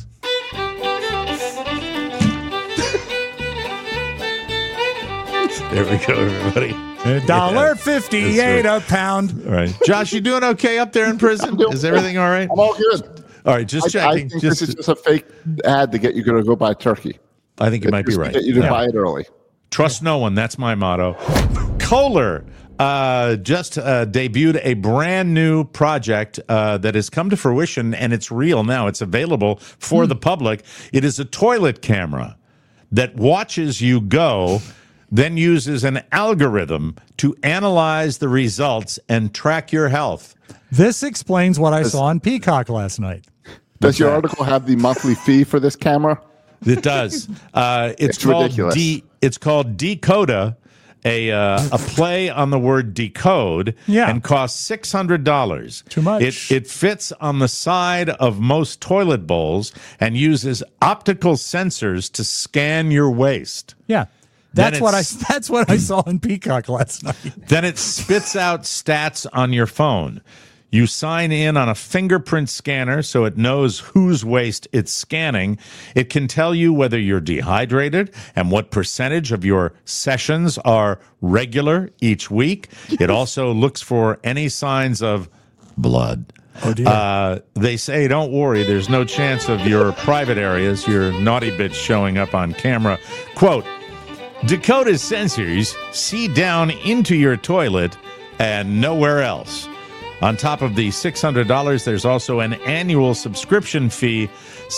There we go, everybody. $1.58 a pound. All right, Josh, you doing okay up there in prison? Is everything all right? I'm all good. All right, just checking. I think this is just a fake ad to get you to go buy turkey. I think you might be right. Get you to buy it early. Trust no one. That's my motto. Kohler just debuted a brand new project that has come to fruition, and it's real now. It's available for the public. It is a toilet camera that watches you go, then uses an algorithm to analyze the results and track your health. This explains what I saw on Peacock last night. Does your article have the monthly fee for this camera? It does. It's called ridiculous. It's called Decoda, a play on the word decode, and costs $600. Too much. It fits on the side of most toilet bowls and uses optical sensors to scan your waist. Yeah. That's what I saw in Peacock last night. Then it spits out stats on your phone. You sign in on a fingerprint scanner so it knows whose waist it's scanning. It can tell you whether you're dehydrated and what percentage of your sessions are regular each week. It also looks for any signs of blood, Oh, dear. They say, don't worry, there's no chance of your private areas, your naughty bits showing up on camera. Quote, Dakota's sensors see down into your toilet and nowhere else. On top of the $600, there's also an annual subscription fee,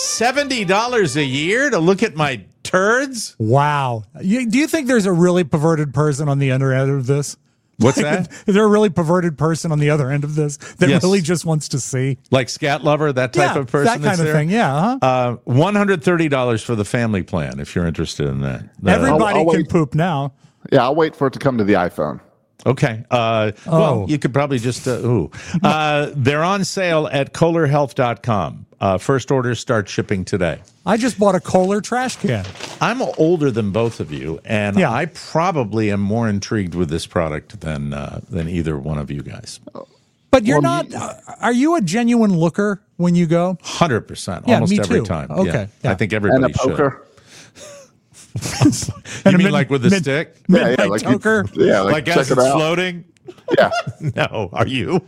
$70 a year to look at my turds. Wow. Do you think there's a really perverted person on the other end of this? What's that? Is there a really perverted person on the other end of this that Yes. really just wants to see? Like Scat Lover, that type of person? That kind of thing, yeah. Huh? $130 for the family plan, if you're interested in that. Everybody I'll can wait. poop now. Yeah, I'll wait for it to come to the iPhone. Okay. Well, you could probably just, they're on sale at KohlerHealth.com. First orders start shipping today. I just bought a Kohler trash can. I'm older than both of you, and Yeah. I probably am more intrigued with this product than either one of you guys. But you're not, are you a genuine looker when you go? 100%, Yeah, almost me every too. time. Okay, yeah. I think And everybody a poker. should. You mean like with the stick? Midnight like toker? Like check as it it's out. floating? Yeah. No, are you?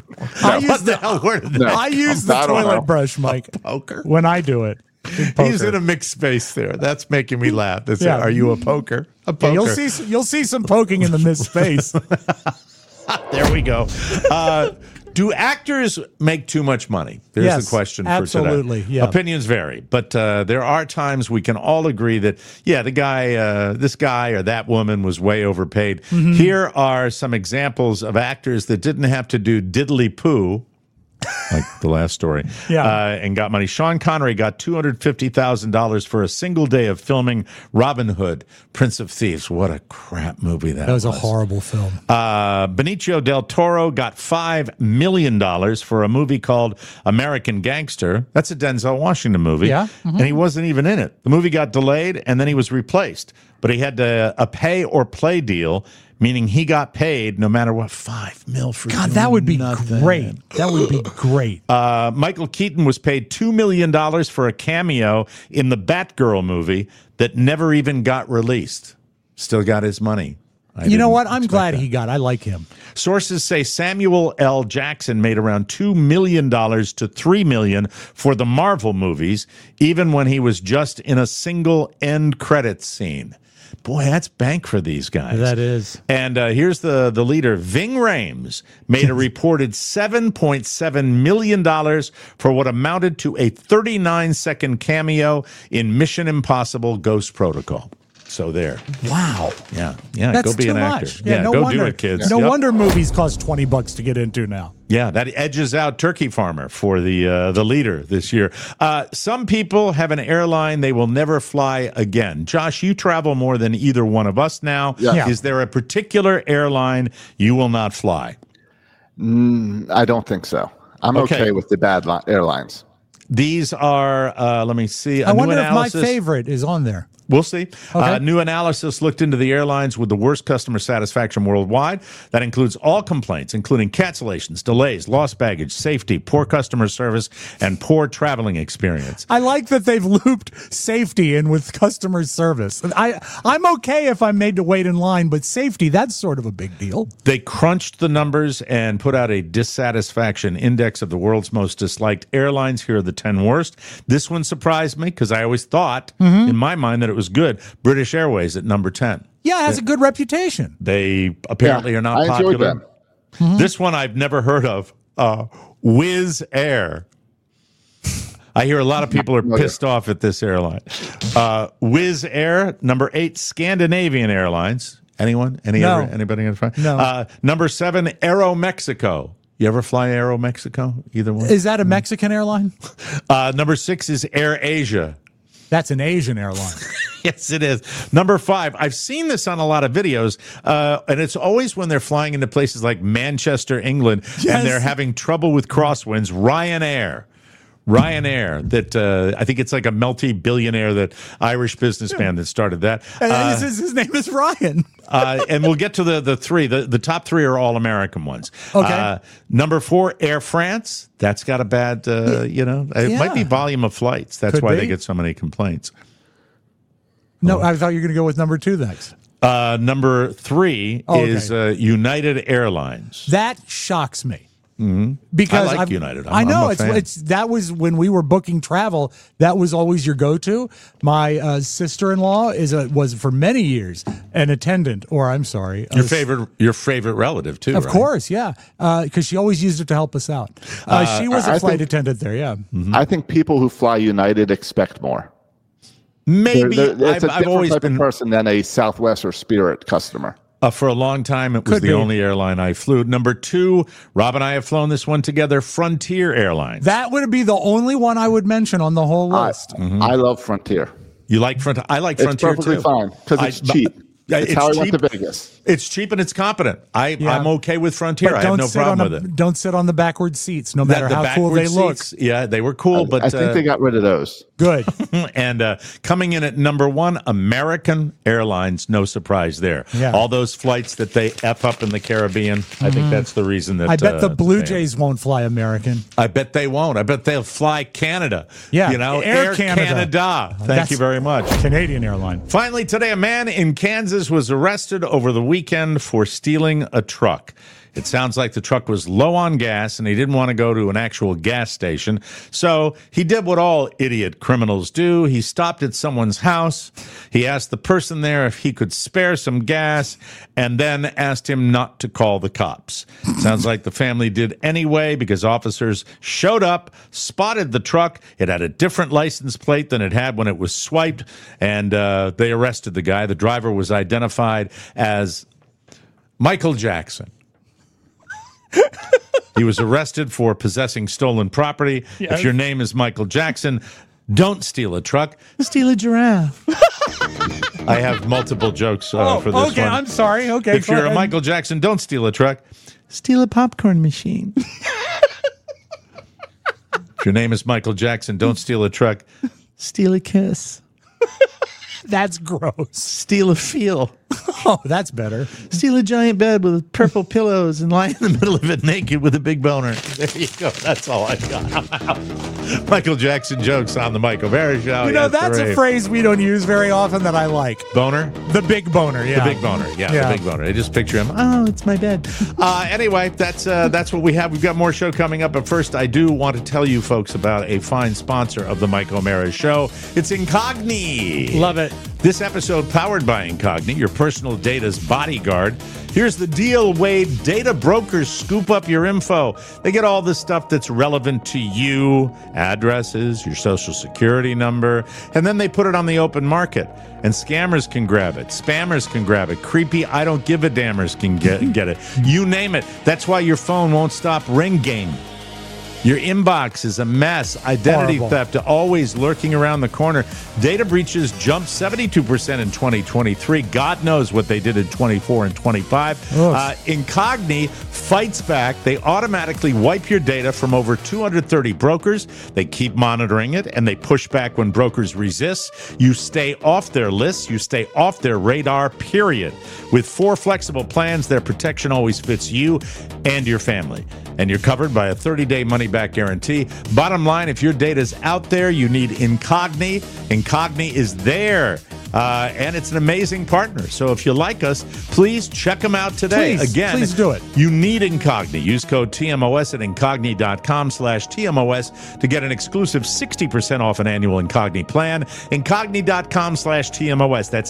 I use What the hell? Where did that? No. I use the I don't toilet know. brush, Mike, Poker? when I do it. He's in a mixed space there. That's making me laugh. That's Yeah. Are you a poker? A poker. Yeah, you'll see some poking in the missed space. There we go. Do actors make too much money? There's Yes, the question for absolutely, today. yeah. Opinions vary, but there are times we can all agree that, the guy, this guy or that woman was way overpaid. Mm-hmm. Here are some examples of actors that didn't have to do diddly poo, like the last story, and got money. Sean Connery got $250,000 for a single day of filming Robin Hood, Prince of Thieves. What a crap movie that was. That was a horrible film. Benicio del Toro got $5 million for a movie called American Gangster. That's a Denzel Washington movie. Yeah. And he wasn't even in it. The movie got delayed, and then he was replaced. But he had a pay or play deal, meaning he got paid no matter what. $5 million for God, doing that would be nothing. great. That would be great. Michael Keaton was paid $2 million for a cameo in the Batgirl movie that never even got released. Still got his money. You know what? I'm glad he got. I like him. Sources say Samuel L. Jackson made around $2 million to $3 million for the Marvel movies, even when he was just in a single end credits scene. Boy, that's bank for these guys. That is. And here's the leader. Ving Rhames made a reported $7.7 million for what amounted to a 39-second cameo in Mission Impossible Ghost Protocol. So there. Wow. Yeah. That's go be too an actor. much. Yeah, no go wonder, do it, kids. No Yep. wonder movies cost $20 to get into now. Yeah, that edges out Turkey Farmer for the leader this year. Some people have an airline they will never fly again. Josh, you travel more than either one of us now. Yeah. Is there a particular airline you will not fly? I don't think so. I'm okay with the bad airlines. These are, let me see. I wonder if my favorite is on there. We'll see. Okay. New analysis looked into the airlines with the worst customer satisfaction worldwide. That includes all complaints, including cancellations, delays, lost baggage, safety, poor customer service, and poor traveling experience. I like that they've looped safety in with customer service. I'm okay if I'm made to wait in line, but safety, that's sort of a big deal. They crunched the numbers and put out a dissatisfaction index of the world's most disliked airlines. Here are the 10 worst. This one surprised me because I always thought, in my mind, that it was good. British Airways at number 10. Yeah, it has a good reputation. They apparently are not I enjoyed popular. them. This one I've never heard of. Wizz Air. I hear a lot of people are pissed off at this airline. Wizz Air, number 8, Scandinavian Airlines. Anyone? No. Anybody gonna find? No. Number 7, Aeromexico. You ever fly Aeromexico? Either one? Is that a Mexican airline? Number 6 is Air Asia. That's an Asian airline. Yes, it is. Number 5, I've seen this on a lot of videos, and it's always when they're flying into places like Manchester, England, and they're having trouble with crosswinds. Ryanair, that I think it's like a multi-billionaire, that Irish businessman that started that. His name is Ryan. And we'll get to the three. The top 3 are all American ones. Okay. Number 4, Air France. That's got a bad, it might be volume of flights. That's Could why be. they get so many complaints. No, I thought you were going to go with number 2 next. Number 3 is United Airlines. That shocks me. Because I like United. I know I'm a fan. it's that was when we were booking travel. That was always your go-to. My sister-in-law was for many years an attendant, or I'm sorry, your favorite relative too. Of right? course, yeah, because she always used it to help us out. She was a flight attendant there. Yeah, I think people who fly United expect more. Maybe it's a I've different always type been of person than a Southwest or Spirit customer. For a long time, it was the only airline I flew. Number 2, Rob and I have flown this one together, Frontier Airlines. that would be the only one I would mention on the whole list. I love Frontier. You like Frontier? I like Frontier It's perfectly too. fine because it's cheap. It's how I went to Vegas. It's cheap and it's competent. I'm okay with Frontier. But I have no problem with it. Don't sit on the backward seats, no matter how cool they look. Yeah, they were cool, but I think they got rid of those. Good. And coming in at number 1, American Airlines. No surprise there. Yeah. All those flights that they F up in the Caribbean. I think that's the reason that I bet the Blue Jays won't fly American. I bet they won't. I bet they'll fly Canada. Yeah, Air Canada. Thank you very much. Canadian airline. Finally, today, a man in Kansas was arrested over the weekend for stealing a truck. It sounds like the truck was low on gas and he didn't want to go to an actual gas station. So he did what all idiot criminals do. He stopped at someone's house. He asked the person there if he could spare some gas and then asked him not to call the cops. Sounds like the family did anyway because officers showed up, spotted the truck. It had a different license plate than it had when it was swiped, and they arrested the guy. The driver was identified as Michael Jackson. He was arrested for possessing stolen property. Yes. If your name is Michael Jackson, don't steal a truck. Steal a giraffe. I have multiple jokes for this one. Okay, I'm sorry. Okay, if you're a Michael Jackson, don't steal a truck. Steal a popcorn machine. If your name is Michael Jackson, don't steal a truck. Steal a kiss. That's gross. Steal a feel. Oh, that's better. Steal a giant bed with purple pillows and lie in the middle of it naked with a big boner. There you go. That's all I got. Michael Jackson jokes on the Mike O'Mara Show. You know, that's a phrase we don't use very often that I like. Boner? The big boner, yeah. The big boner, yeah. The big boner. I just picture him. Oh, it's my bed. Anyway, that's what we have. We've got more show coming up. But first, I do want to tell you folks about a fine sponsor of the Mike O'Mara Show. It's Incogni. Love it. This episode powered by Incogni, your personal data's bodyguard. Here's the deal, Wade. Data brokers scoop up your info. They get all the stuff that's relevant to you, addresses, your social security number, and then they put it on the open market. And scammers can grab it. Spammers can grab it. Creepy I don't give a dammers can get it. You name it. That's why your phone won't stop ringing. Your inbox is a mess. Identity theft always lurking around the corner. Data breaches jumped 72% in 2023. God knows what they did in 24 and 25. Incogni fights back. They automatically wipe your data from over 230 brokers. They keep monitoring it, and they push back when brokers resist. You stay off their lists. You stay off their radar, period. With 4 flexible plans, their protection always fits you and your family. And you're covered by a 30-day money-back guarantee. Bottom line, if your data's out there, you need Incogni. Incogni is there. And it's an amazing partner. So if you like us, please check them out today. Please do it. You need Incogni. Use code TMOS at Incogni.com/TMOS to get an exclusive 60% off an annual Incogni plan. Incogni.com/TMOS. That's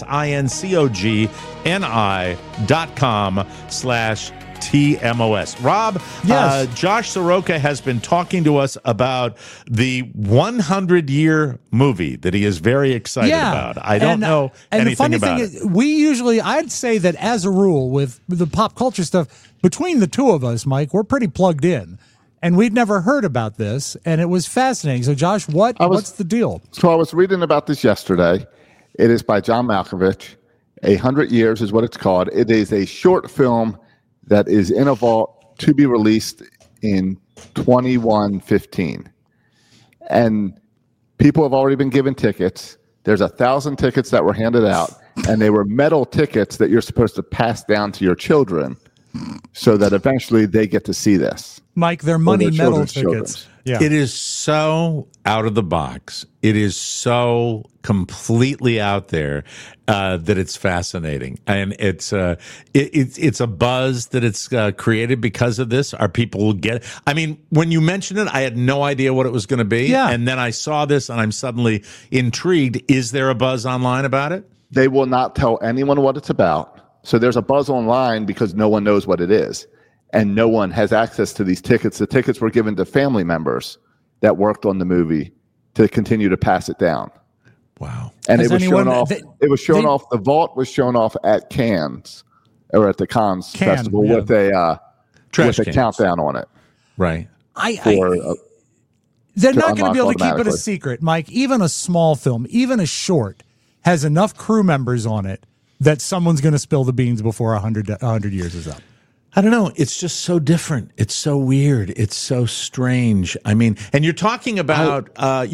INCOGNI.com/TMOS. Rob, yes. Josh Soroka has been talking to us about the 100-year movie that he is very excited about. I don't know anything about it. And the funny thing is, I'd say that as a rule with the pop culture stuff, between the two of us, Mike, we're pretty plugged in. And we'd never heard about this, and it was fascinating. So, Josh, what's the deal? So I was reading about this yesterday. It is by John Malkovich. 100 Years is what it's called. It is a short film that is in a vault to be released in 2115. And people have already been given tickets. There's 1,000 tickets that were handed out, and they were metal tickets that you're supposed to pass down to your children so that eventually they get to see this. Mike, they're money metal tickets. Yeah. It is so out of the box It is so completely out there that it's fascinating, and it's a buzz that it's created because of this. Are people get? I mean, when you mentioned it, I had no idea what it was going to be, and then I saw this, and I'm suddenly intrigued. Is there a buzz online about it? They will not tell anyone what it's about. So there's a buzz online because no one knows what it is, and no one has access to these tickets. The tickets were given to family members that worked on the movie to continue to pass it down. Wow. And it was shown off. The vault was shown off at Cannes, or at the Cannes Festival, with a countdown on it. Right. They're not going to be able to keep it a secret, Mike. Even a small film, even a short, has enough crew members on it that someone's going to spill the beans before 100 years is up. I don't know. It's just so different. It's so weird. It's so strange. I mean, and you're talking about the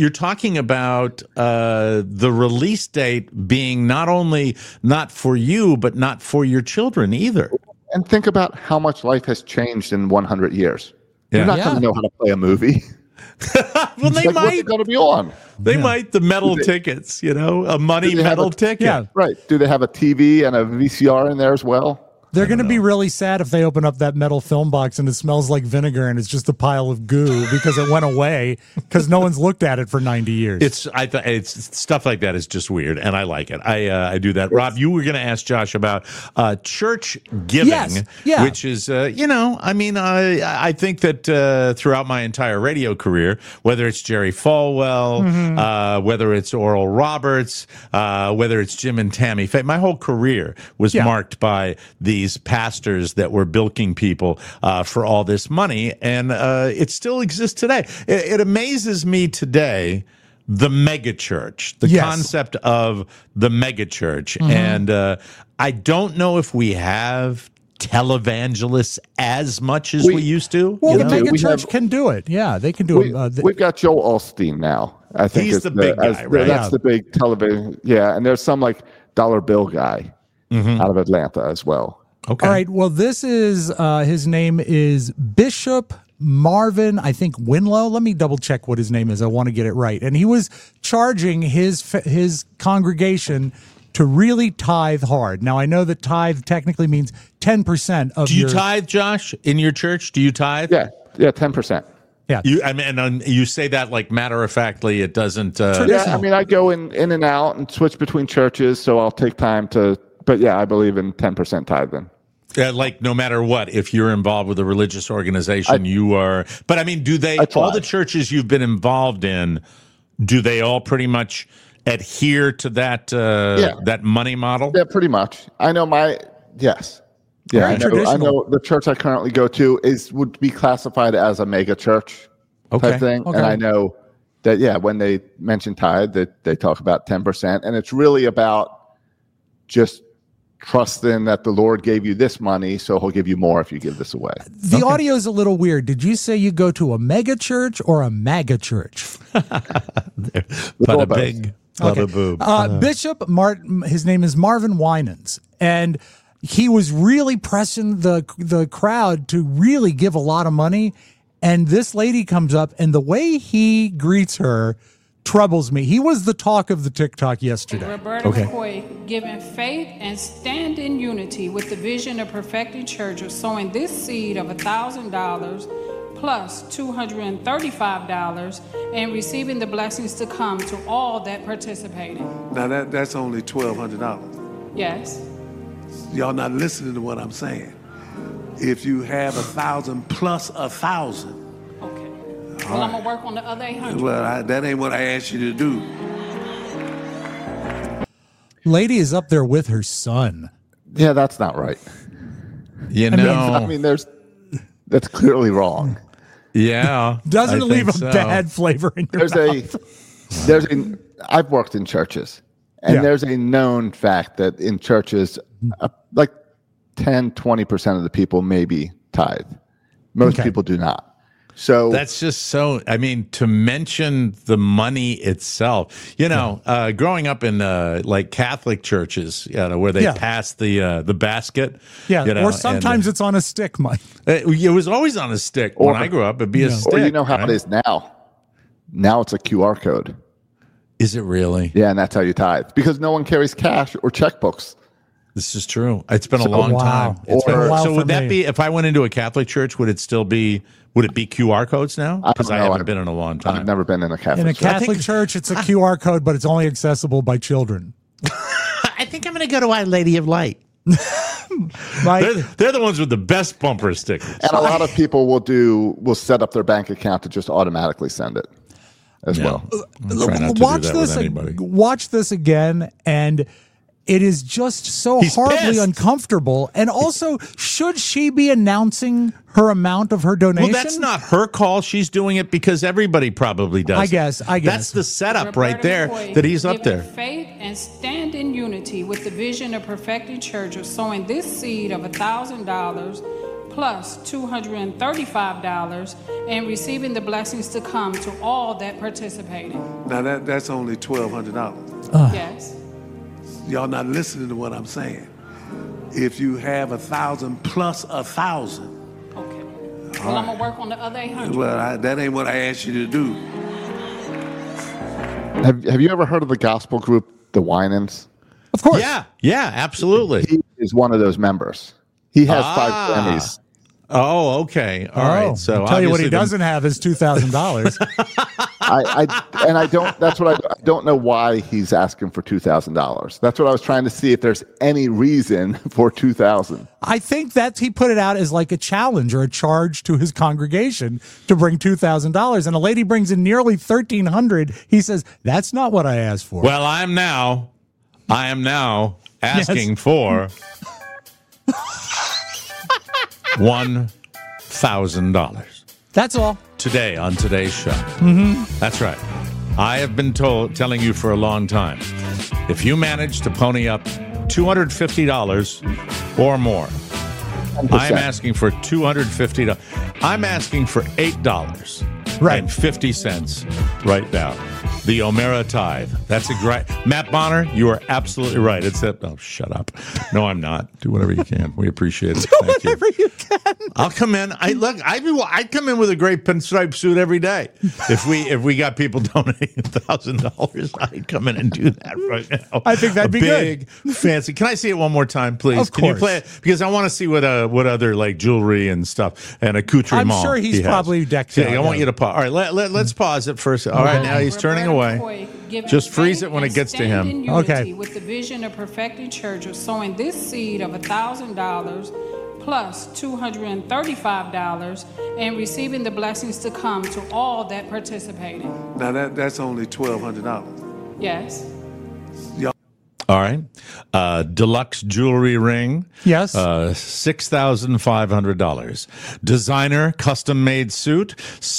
release date being not only not for you, but not for your children either. And think about how much life has changed in 100 years. Yeah. You're not going to know how to play a movie. Well, they might. What's it going to be on? They might. The metal tickets, a money metal ticket. Yeah. Right. Do they have a TV and a VCR in there as well? They're going to be really sad if they open up that metal film box and it smells like vinegar and it's just a pile of goo because it went away because no one's looked at it for 90 years. It's stuff like that is just weird, and I like it. I do that. Rob, you were going to ask Josh about church giving, which is, I think that throughout my entire radio career, whether it's Jerry Falwell, whether it's Oral Roberts, whether it's Jim and Tammy Faye, my whole career was marked by these pastors that were bilking people for all this money, and it still exists today. It amazes me today, the megachurch, the concept of the megachurch, and I don't know if we have televangelists as much as we used to. Well, the megachurch can do it. Yeah, they can do it. We've got Joel Osteen now. I think he's the big guy, right? That's the big television. Yeah, and there's some like dollar bill guy out of Atlanta as well. Okay. All right. Well, this is his name is Bishop Marvin, I think, Winlow. Let me double check what his name is. I want to get it right. And he was charging his congregation to really tithe hard. Now, I know that tithe technically means 10% of Do you tithe, Josh, in your church? Do you tithe? Yeah, 10%. Yeah. You say that like matter-of-factly. It doesn't... Yeah, I go in and out and switch between churches, so I'll take time to... But yeah, I believe in 10% tithing. Like no matter what, if you're involved with a religious organization, you are. But do they? All the churches you've been involved in, do they all pretty much adhere to that that money model? Yeah, pretty much. I know yes. Yeah, I know the church I currently go to would be classified as a mega church type thing, and I know that when they mention tithe, that they talk about 10%, and it's really about just trusting that the Lord gave you this money, so he'll give you more if you give this away. The audio is a little weird. Did you say you go to a mega church or a MAGA church? Bada big, bada boob. Bishop Martin, his name is Marvin Winans, and he was really pressing the crowd to really give a lot of money. And this lady comes up, and the way he greets her troubles me. He was the talk of the TikTok yesterday. Roberta McCoy, giving faith and stand in unity with the vision of perfecting church of sowing this seed of $1,000 plus $235 and receiving the blessings to come to all that participated. Now that's only $1,200. Yes. Y'all not listening to what I'm saying. If you have 1,000 plus 1,000. Well, I'm going to work on the other 800. Well, that ain't what I asked you to do. Lady is up there with her son. Yeah, that's not right. That's clearly wrong. Yeah. Doesn't leave a bad flavor in your mouth. I've worked in churches, and there's a known fact that in churches, like 10, 20% of the people maybe tithe. Most people do not. So that's just so, to mention the money itself, growing up in like Catholic churches, where they pass the basket. Yeah. Or sometimes it's on a stick, Mike. It was always on a stick when I grew up. It'd be a stick. Or how it is now. Now it's a QR code. Is it really? Yeah, and that's how you tithe. Because no one carries cash or checkbooks. This is true. It's been a long time. It's been a while so for would that me. be, if I went into a Catholic church, would it be QR codes now? Because I haven't been in a long time. I've never been in a Catholic In a church. Catholic church, it's a QR code, but it's only accessible by children. I think I'm going to go to Our Lady of Light. They're the ones with the best bumper stickers. And a lot of people will set up their bank account to just automatically send it as well. Try not to Watch do that this. with anybody. Watch this again, and it is just so He's horribly pissed. uncomfortable. And also, should she be announcing her amount of her donation? Well, that's not her call. She's doing it because everybody probably does. I guess. That's the setup right there McCoy, that he's up giving there. faith and stand in unity with the vision of Perfecting Church of sowing this seed of $1,000 plus $235 and receiving the blessings to come to all that participated. Now that's only $1,200. Yes. Y'all not listening to what I'm saying. If you have 1,000 plus 1,000, Okay. Well, I'm gonna work on the other 800. well, that ain't what I asked you to do. Have you ever heard of the gospel group, the Winans? Of course. Yeah, absolutely. He is one of those members. He has 5 Grammys. Oh, okay. All right. So I'll tell you what he obviously doesn't have is $2,000. That's what I don't know why he's asking for $2,000. That's what I was trying to see if there's any reason for $2,000. I think that he put it out as like a challenge or a charge to his congregation to bring $2,000, and a lady brings in nearly $1,300. He says that's not what I asked for. Well, I am now asking for $1,000 That's all. today on today's show. Mm-hmm. That's right. I have been telling you for a long time, if you manage to pony up $250 or more, 10%. I'm asking for $250. I'm asking for $8.50 right now. The O'Mara tithe. That's a great. Matt Bonner, you are absolutely right. Shut up. No, I'm not. Do whatever you can. We appreciate it. Thank Whatever you can. I'll come in. I'd come in with a great pinstripe suit every day. If we got people donating $1,000, I'd come in and do that right now. I think that'd be big, fancy. Can I see it one more time, please? Of Can you course. play it? Because I want to see what other like jewelry and stuff and accoutrement. I'm sure he's he has. probably decked Yeah, out, I want yeah. you to pause. All right, let's pause it first. All right, now he's turning away. Just freeze it when it gets to him. Okay. With the vision of Perfecting Church of sowing this seed of $1,000 plus $235 and receiving the blessings to come to all that participated. Now that's only $1,200. Yes. All right. Deluxe jewelry ring. Yes. $6,500. Designer custom made suit.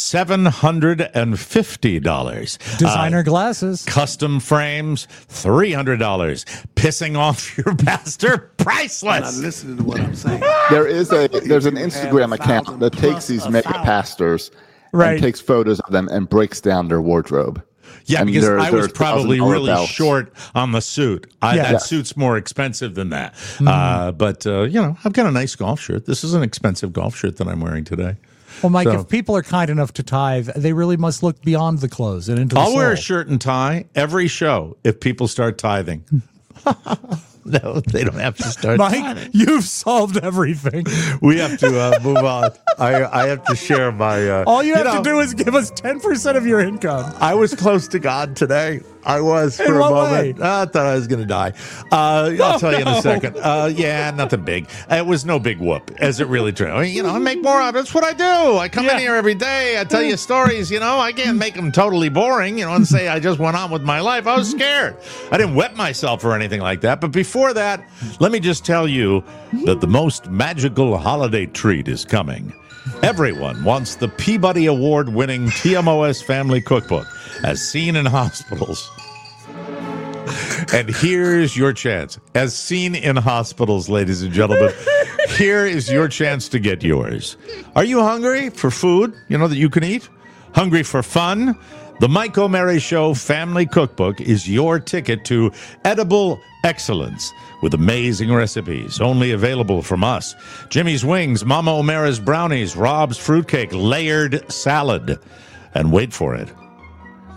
$750. Designer glasses. Custom frames. $300. Pissing off your pastor. Not Priceless. listening to what I'm saying. There's an Instagram account that takes these mega pastors Right. and takes photos of them and breaks down their wardrobe. Yeah, And because they're I was probably $1,000 really belts. short on the suit. Yeah. That suit's more expensive than that. Mm-hmm. But I've got a nice golf shirt. This is an expensive golf shirt that I'm wearing today. Well, Mike, So- if people are kind enough to tithe, they really must look beyond the clothes and into the I'll wear a soul. shirt and tie every show if people start tithing. No, they don't have to start Mike, tithing. you've solved everything. We have to move on. I have to share my... All you have to do is give us 10% of your income. I was close to God today. I was In for a what moment. way? I thought I was going to die. I'll tell you in no. a second. Yeah, nothing big. It was no big whoop, as it really turned. I make more of it. That's what I do. I come in here every day. I tell you stories. I can't make them totally boring. And say I just went on with my life. I was scared. I didn't wet myself or anything like that. But before that, let me just tell you that the most magical holiday treat is coming. Everyone wants the Peabody Award-winning TMOS Family Cookbook, as seen in hospitals. And here's your chance. As seen in hospitals, ladies and gentlemen, here is your chance to get yours. Are you hungry for food, that you can eat? Hungry for fun? The Mike O'Mara Show Family Cookbook is your ticket to edible excellence with amazing recipes, only available from us. Jimmy's Wings, Mama O'Mara's Brownies, Rob's Fruitcake, Layered Salad. And wait for it.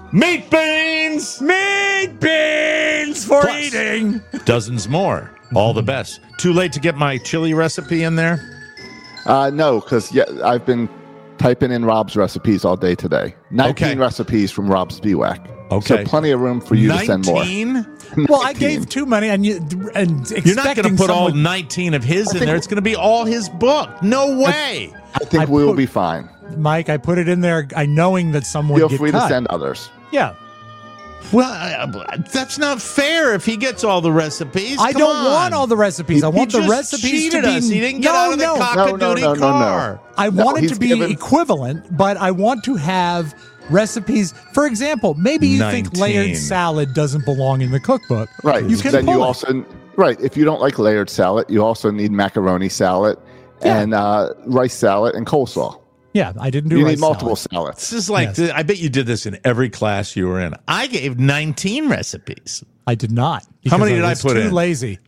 Meat beans! Meat beans for Plus, eating. Dozens more. All the best. Too late to get my chili recipe in there? No, because I've been typing in Rob's recipes all day today. 19 recipes from Rob's VWAC. Okay. So plenty of room for you to send more. 19? Well, I gave too many, and you're not going to put all 19 of his in there. It's going to be all his book. No way. I think we'll be fine. Mike, I put it in there knowing that someone Feel would get free cut. to send others. Yeah. Well, that's not fair if he gets all the recipes. I don't want all the recipes. I want the just recipes cheated to be. us. He didn't get out of the cock-a-doodle car. I want it to be equivalent, but I want to have recipes. For example, maybe you think 19. layered salad doesn't belong in the cookbook. Right. You can then pull you it. also if you don't like layered salad, you also need macaroni salad and rice salad and coleslaw. Yeah, I didn't do You rice need multiple salad. salads. This is like, I bet you did this in every class you were in. I gave 19 recipes. I did not. How many because did I was put too in? lazy.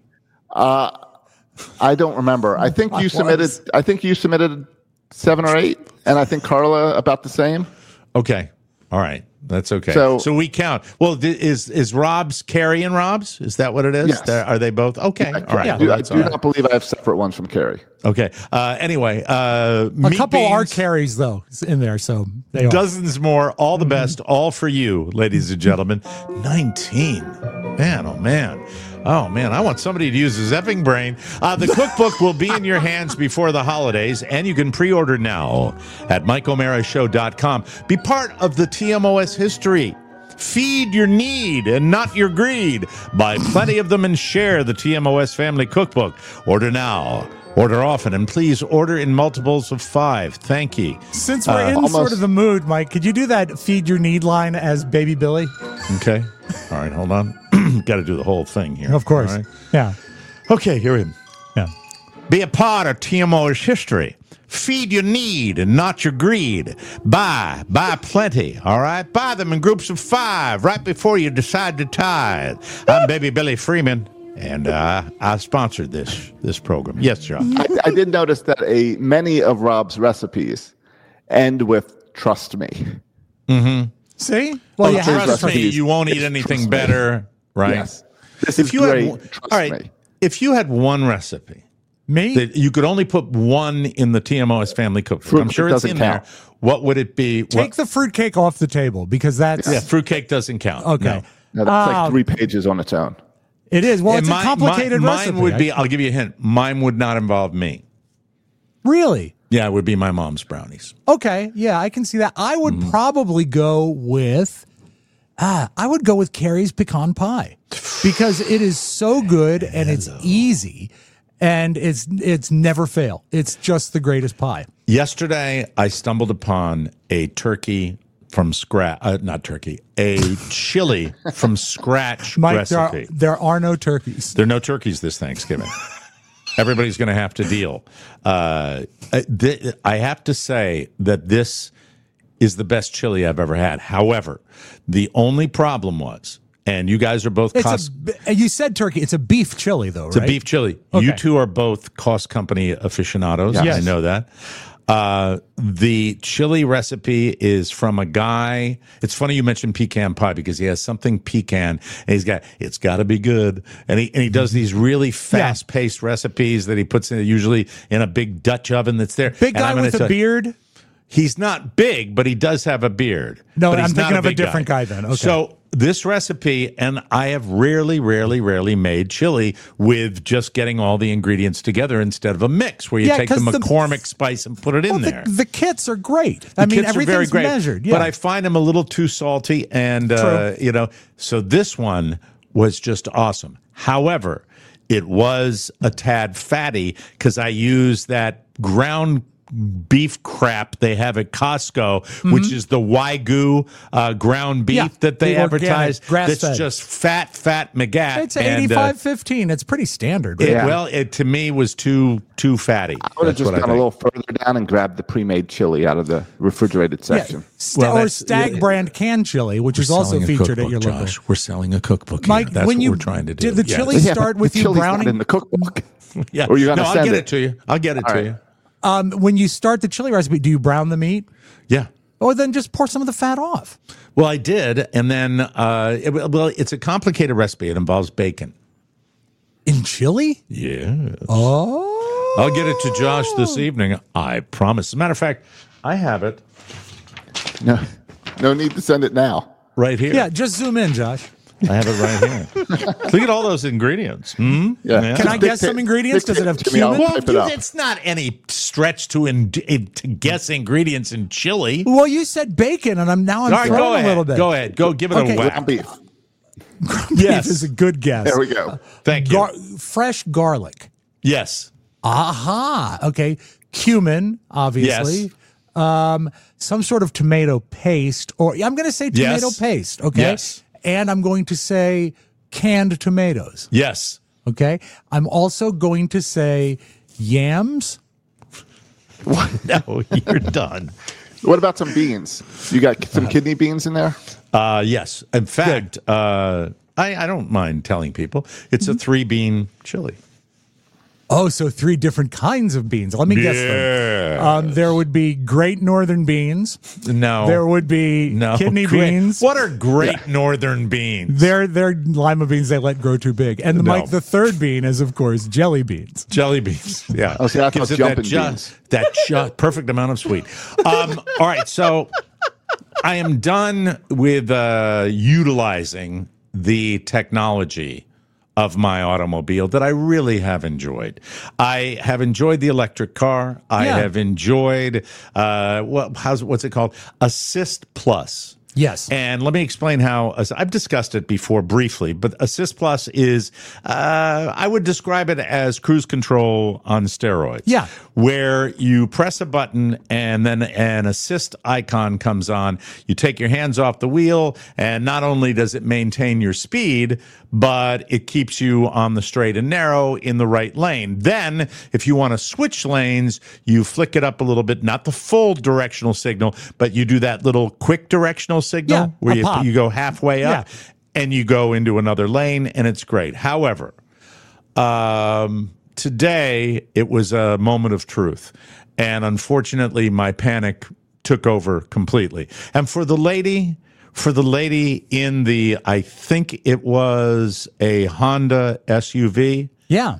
I don't remember. I think you submitted. I think you submitted 7 or 8, and I think Carla about the same. Okay. All right. That's okay. So we count. Well, is Rob's Carrie and Rob's? Is that what it is? Yes. Are they both? Okay. All right. I do not believe I have separate ones from Carrie. Okay. Anyway, A couple are carries though in there, so they are. Dozens more. All the best. All for you, ladies and gentlemen. 19. Man, oh man. Oh, man, I want somebody to use his effing brain. The cookbook will be in your hands before the holidays, and you can pre-order now at MikeO'MaraShow.com. Be part of the TMOS history. Feed your need and not your greed. Buy plenty of them and share the TMOS Family Cookbook. Order now. Order often, and please order in multiples of 5. Thank you. Since we're in sort of the mood, Mike, could you do that feed your need line as Baby Billy? Okay. All right, hold on. Got to do the whole thing here. Of course. All right? Yeah. Okay, here we go. Yeah. Be a part of TMO's history. Feed your need and not your greed. Buy plenty, all right? Buy them in groups of 5 right before you decide to tithe. I'm Baby Billy Freeman, and I sponsored this program. Yes, John. I did notice that many of Rob's recipes end with "trust me." Mm-hmm. See? Well, you trust me, you won't eat anything better, right? Yes. This is great. Trust me. If you had one recipe, that you could only put one in the TMOS Family Cookbook. I'm sure it's in there. What would it be? Take the fruitcake off the table because that's fruitcake doesn't count. Okay. No, that's like 3 pages on its own. It is. Well, it's a complicated recipe. Mine would be. I'll give you a hint. Mine would not involve me. Really? Yeah, it would be my mom's brownies. Okay. Yeah, I can see that. I would probably go with. I would go with Carrie's pecan pie because it is so good and it's easy and it's never fail. It's just the greatest pie. Yesterday, I stumbled upon a turkey from scratch. Not turkey, a chili from scratch Mike, recipe. There are no turkeys. There are no turkeys this Thanksgiving. Everybody's going to have to deal. I have to say that this is the best chili I've ever had. However, the only problem was, and you guys are both you said turkey. It's a beef chili, though, right? It's a beef chili. Okay. You two are both Cost Company aficionados. Yes. I know that. The chili recipe is from a guy. It's funny you mentioned pecan pie because he has something pecan and it's got to be good. And he does these really fast paced recipes that he puts in usually in a big Dutch oven that's there. Big guy with a beard. He's not big, but he does have a beard. No, but I'm he's thinking not of a big different guy then. Okay. So this recipe, and I have rarely made chili with just getting all the ingredients together instead of a mix where you take the McCormick spice and put it in there. The kits are great. The I mean, kits are very everything's great, measured. Yeah. but I find them a little too salty, and so this one was just awesome. However, it was a tad fatty because I used that ground beef crap they have at Costco, which is the Wagyu ground beef that they advertise. That's just fat McGat. It's 85-15. It's pretty standard. Right? Well, it to me was too fatty. I would have just gone a little further down and grabbed the pre-made chili out of the refrigerated section. Or Stag brand canned chili, which is also featured at your local. Josh, we're selling a cookbook. Mike, that's what we're trying to do. Did the chili start with you browning in the cookbook? Yeah. Or you're I'll get it to you. I'll get it to you. When you start the chili recipe, do you brown the meat? Yeah. Or then just pour some of the fat off. Well, I did, and then it's a complicated recipe. It involves bacon. In chili? Yeah. Oh. I'll get it to Josh this evening. I promise. As a matter of fact, I have it. No need to send it now. Right here. Yeah, just zoom in, Josh. I have it right here. Look at all those ingredients. Yeah. Can I guess some ingredients? Does it have cumin? Well, it's not any stretch to guess ingredients in chili. Well, you said bacon, and I'm All right, throwing a little bit. Go ahead. Go give it a whack. Ground beef. Yes, is a good guess. There we go. Thank you. Fresh garlic. Yes. Aha. Okay. Cumin, obviously. Yes. Some sort of tomato paste, or I'm going to say tomato paste. Okay. Yes. And I'm going to say canned tomatoes. Yes. Okay. I'm also going to say yams. What? No, you're done. What about some beans? You got some kidney beans in there? Yes. In fact, I don't mind telling people it's a 3-bean chili. Oh, so 3 different kinds of beans. Let me guess them. There would be great northern beans. No. There would be kidney beans. What are great northern beans? They're lima beans they let grow too big. And the third bean is, of course, jelly beans. Jelly beans. Yeah. Oh, see, I thought jumping beans. That perfect amount of sweet. All right, so I am done with utilizing the technology of my automobile that I really have enjoyed. I have enjoyed the electric car. I have enjoyed what's it called? Assist Plus. Yes. And let me explain how I've discussed it before briefly, but Assist Plus is, I would describe it as cruise control on steroids. Yeah. Where you press a button and then an assist icon comes on. You take your hands off the wheel, and not only does it maintain your speed, but it keeps you on the straight and narrow in the right lane. Then, if you want to switch lanes, you flick it up a little bit, not the full directional signal, but you do that little quick directional signal where you go halfway up and you go into another lane, and it's great. However, today it was a moment of truth, and unfortunately my panic took over completely. And for the lady in the, I think it was a Honda SUV. Yeah.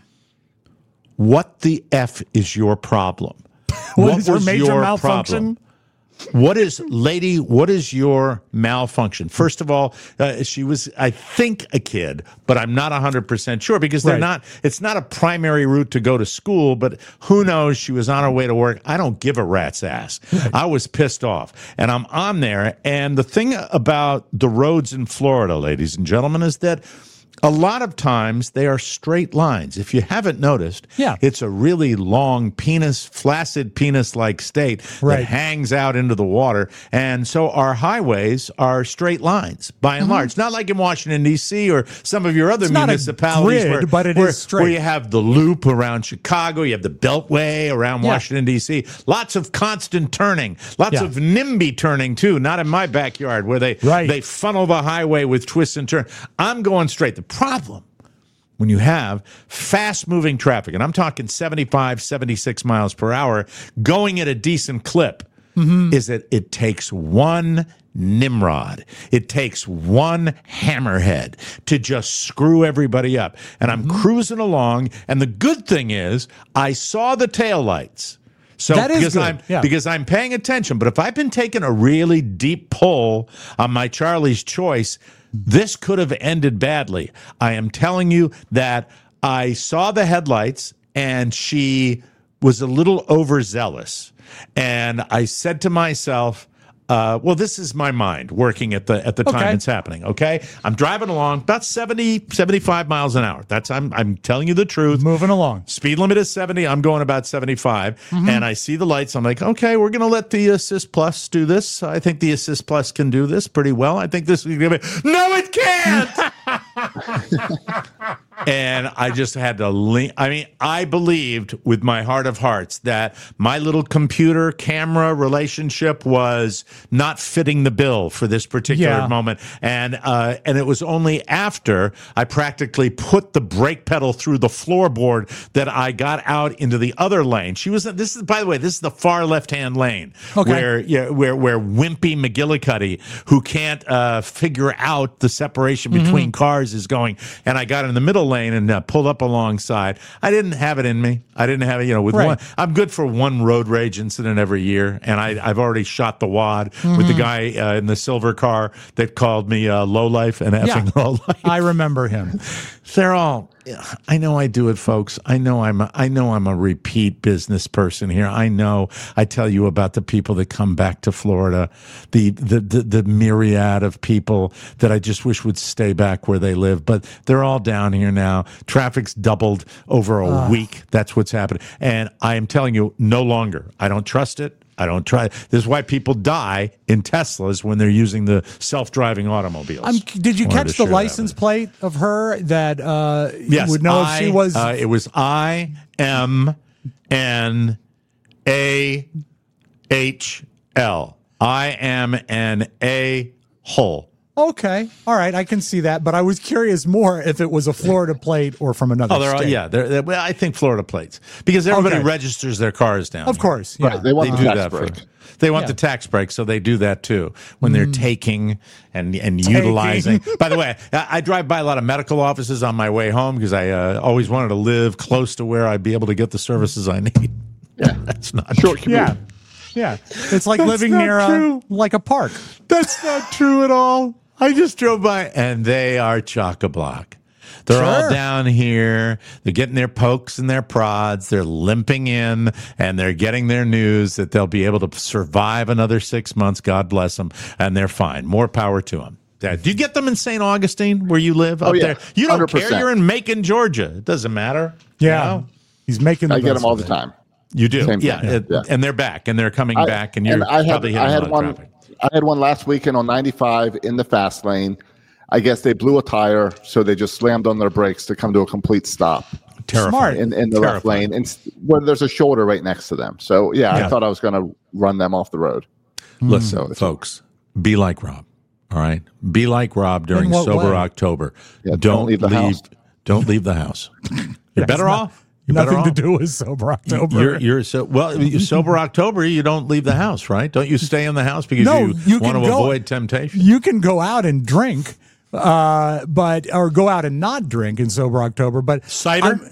What the F is your problem? What is your major malfunction? What is your malfunction? First of all, she was, I think, a kid, but I'm not 100% sure because it's not a primary route to go to school, but who knows? She was on her way to work. I don't give a rat's ass. Right. I was pissed off, and I'm on there. And the thing about the roads in Florida, ladies and gentlemen, is that a lot of times they are straight lines. If you haven't noticed, it's a really long flaccid penis-like state that hangs out into the water. And so our highways are straight lines, by and large. Not like in Washington, D.C. or some of your other municipalities but it is straight. Where you have the loop around Chicago, you have the Beltway around Washington, D.C. Lots of constant turning, lots of NIMBY turning, too. Not in my backyard where they funnel the highway with twists and turns. I'm going straight. The problem when you have fast-moving traffic, and I'm talking 75, 76 miles per hour, going at a decent clip, is that it takes one Nimrod. It takes one hammerhead to just screw everybody up. And I'm cruising along, and the good thing is I saw the taillights. So that is because I'm paying attention, but if I've been taking a really deep pull on my Charlie's Choice, this could have ended badly. I am telling you that I saw the headlights and she was a little overzealous. And I said to myself, well, this is my mind working at the time it's happening, okay? I'm driving along about 70, 75 miles an hour. I'm telling you the truth. Moving along. Speed limit is 70. I'm going about 75. And I see the lights. I'm like, okay, we're going to let the Assist Plus do this. I think the Assist Plus can do this pretty well. I think this is going to be... No, it can't! And I just had to lean. I mean, I believed with my heart of hearts that my little computer camera relationship was not fitting the bill for this particular moment. And it was only after I practically put the brake pedal through the floorboard that I got out into the other lane. This is, by the way, this is the far left-hand lane where wimpy McGillicuddy, who can't figure out the separation between cars, is going. And I got in the middle lane and pulled up alongside. I didn't have it in me. I didn't have it, with one. I'm good for one road rage incident every year, and I've already shot the wad with the guy in the silver car that called me lowlife and effing lowlife. I remember him. They're all. I know I do it, folks. I know I'm a repeat business person here. I know I tell you about the people that come back to Florida, the myriad of people that I just wish would stay back where they live, but they're all down here now. Traffic's doubled over a week. That's what's happening. And I am telling you, no longer. I don't trust it. I don't try. This is why people die in Teslas when they're using the self-driving automobiles. Did you catch the license plate of her that yes, would know if she was? It was IMNAHL. IMNA Hull. Okay, all right, I can see that, but I was curious more if it was a Florida plate or from another state. Well, I think Florida plates, because everybody registers their cars down. Of course, yeah. Right, they want the tax break. They want the tax break, so they do that too when they're taking and utilizing. By the way, I drive by a lot of medical offices on my way home because I always wanted to live close to where I'd be able to get the services I need. Yeah, that's not short true. commute. Yeah, it's like living near a park. That's not true at all. I just drove by, and they are chock-a-block. They're all down here. They're getting their pokes and their prods. They're limping in, and they're getting their news that they'll be able to survive another 6 months. God bless them, and they're fine. More power to them. Do you get them in St. Augustine, where you live? Up there? You don't 100%. Care. You're in Macon, Georgia. It doesn't matter. Yeah, he's making. I get them all the time. You do, and they're back, and they're coming back, and you're probably hitting a lot of traffic. I had one last weekend on 95 in the fast lane. I guess they blew a tire, so they just slammed on their brakes to come to a complete stop. Terrifying. In the left lane, and where there's a shoulder right next to them. So, I thought I was going to run them off the road. Listen, folks, be like Rob, all right? Be like Rob during Sober October. Yeah, don't leave the house. Don't leave the house. You're better off. Nothing to do with Sober October. Sober October, you don't leave the house, right? Don't you stay in the house because you want to avoid temptation? You can go out and drink, or go out and not drink in Sober October. But cider,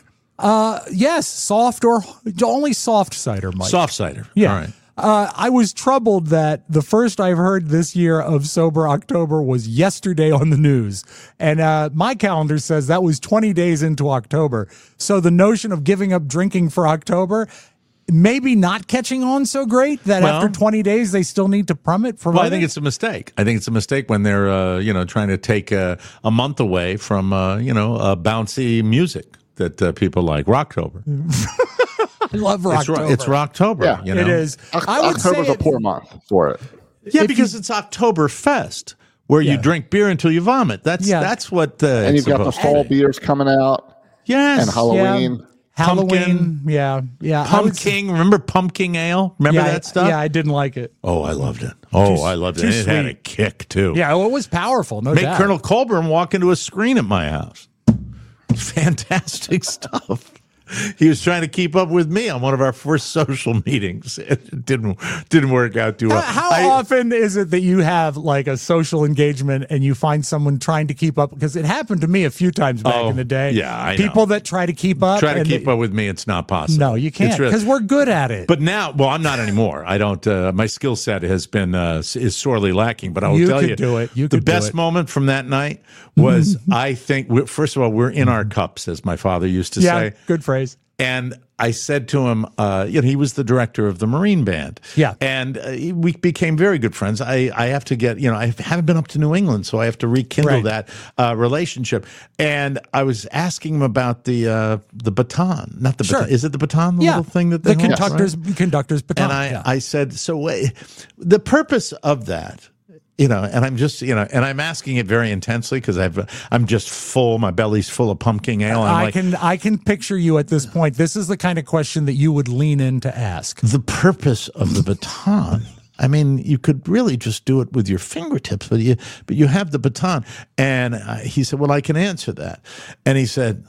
yes, soft or only soft cider, Mike. Soft cider, yeah. All right. I was troubled that the first I've heard this year of Sober October was yesterday on the news. And my calendar says that was 20 days into October. So the notion of giving up drinking for October, maybe not catching on so great that after 20 days they still need to plummet for I think it's a mistake. I think it's a mistake when they're trying to take a month away from bouncy music that people like. Rocktober. I love Rocktober. It's Rocktober. Yeah, it is. October's a poor month for it. Yeah, because it's Oktoberfest, where you drink beer until you vomit. That's what. And you've got the fall beers coming out. Yes, and Halloween. Yeah. Halloween, yeah. Pumpkin, remember pumpkin ale? Remember that stuff? Yeah, I didn't like it. Oh, I loved it. I loved it. It had a kick, too. Yeah, well, it was powerful, no doubt. Made Colonel Colburn walk into a screen at my house. Fantastic stuff. He was trying to keep up with me on one of our first social meetings. It didn't work out too well. How often is it that you have like a social engagement and you find someone trying to keep up? Because it happened to me a few times back in the day. Yeah, I know. People that try to keep up. Up with me, it's not possible. No, you can't because we're good at it. But now, I'm not anymore. I don't. My skill set has been is sorely lacking. But I will tell you, do it. The best moment from that night was, I think, first of all, we're in our cups, as my father used to say. Good phrase. And I said to him, he was the director of the Marine Band. Yeah. And we became very good friends. I have to get, I haven't been up to New England, so I have to rekindle that relationship. And I was asking him about the baton. Not the baton. Is it the baton, the little thing that they conductor's baton. And I said, so the purpose of that and I'm just, and I'm asking it very intensely because I'm just full. My belly's full of pumpkin ale. And I can picture you at this point. This is the kind of question that you would lean in to ask. The purpose of the baton. I mean, you could really just do it with your fingertips, but you have the baton. And he said, well, I can answer that. And he said,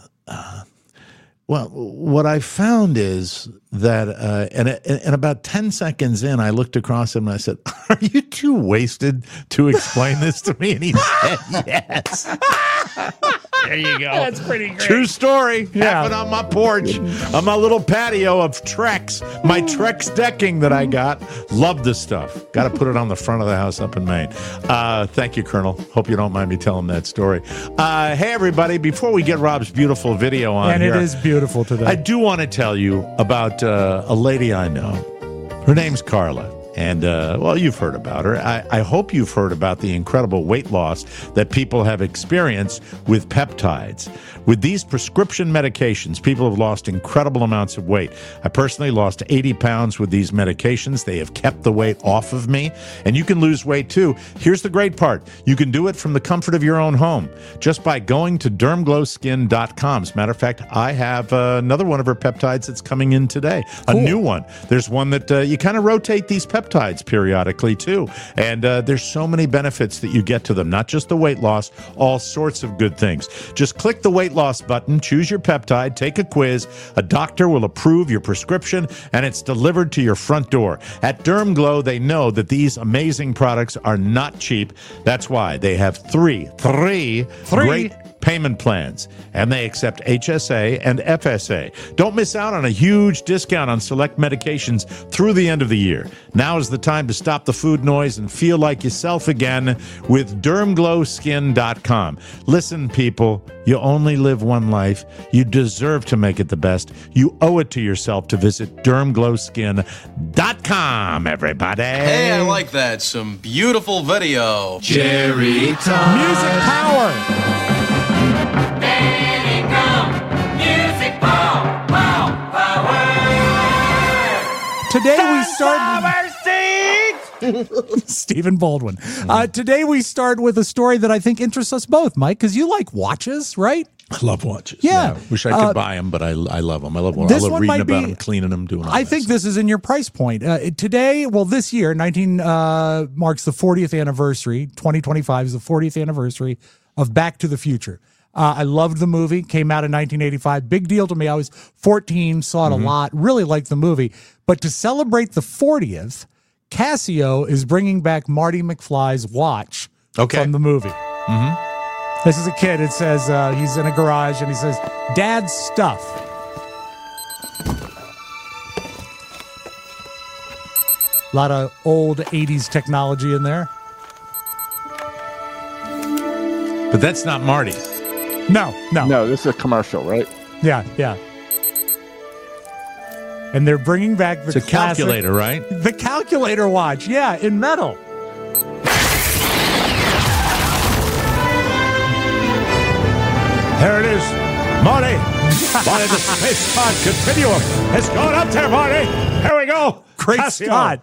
well, what I found is that, and about 10 seconds in, I looked across him and I said, are you too wasted to explain this to me? And he said, yes. There you go. That's pretty great. True story. Happened on my porch, on my little patio of Trex, my Trex decking that I got. Love this stuff. Got to put it on the front of the house up in Maine. Thank you, Colonel. Hope you don't mind me telling that story. Hey, everybody, before we get Rob's beautiful video on and here. And it is beautiful today. I do want to tell you about a lady I know. Her name's Carla. And, well, you've heard about her. I hope you've heard about the incredible weight loss that people have experienced with peptides. With these prescription medications, people have lost incredible amounts of weight. I personally lost 80 pounds with these medications. They have kept the weight off of me. And you can lose weight, too. Here's the great part. You can do it from the comfort of your own home just by going to dermglowskin.com. As a matter of fact, I have another one of her peptides that's coming in today. Cool. A new one. There's one that you kind of rotate these peptides periodically too, and there's so many benefits that you get to them, not just the weight loss, all sorts of good things. Just click the weight loss button, choose your peptide, take a quiz, a doctor will approve your prescription, and it's delivered to your front door. At DermGlow, they know that these amazing products are not cheap. That's why they have three great payment plans, and they accept HSA and FSA. Don't miss out on a huge discount on select medications through the end of the year. Now is the time to stop the food noise and feel like yourself again with DermGlowSkin.com. Listen, people, you only live one life. You deserve to make it the best. You owe it to yourself to visit DermGlowSkin.com, everybody. Hey, I like that. Some beautiful video. Jerry Tom. Music power. Today we start. Stephen Baldwin. Today we start with a story that I think interests us both, Mike, because you like watches, right? I love watches. Yeah. Wish I could buy them, but I love them. I love reading about them, cleaning them, doing all I think this is in your price point. Today, well, this year, marks the 40th anniversary. 2025 is the 40th anniversary of Back to the Future. I loved the movie. Came out in 1985. Big deal to me. I was 14, saw it a lot. Really liked the movie. But to celebrate the 40th, Casio is bringing back Marty McFly's watch from the movie. This is a kid. It says he's in a garage and he says, "Dad's stuff." A lot of old 80s technology in there. But that's not Marty. No. No, this is a commercial, right? Yeah. And they're bringing back the calculator, right? The calculator watch, yeah, in metal. There it is. Marty, the space-time continuum has gone up there, Marty. Here we go. Great Scott.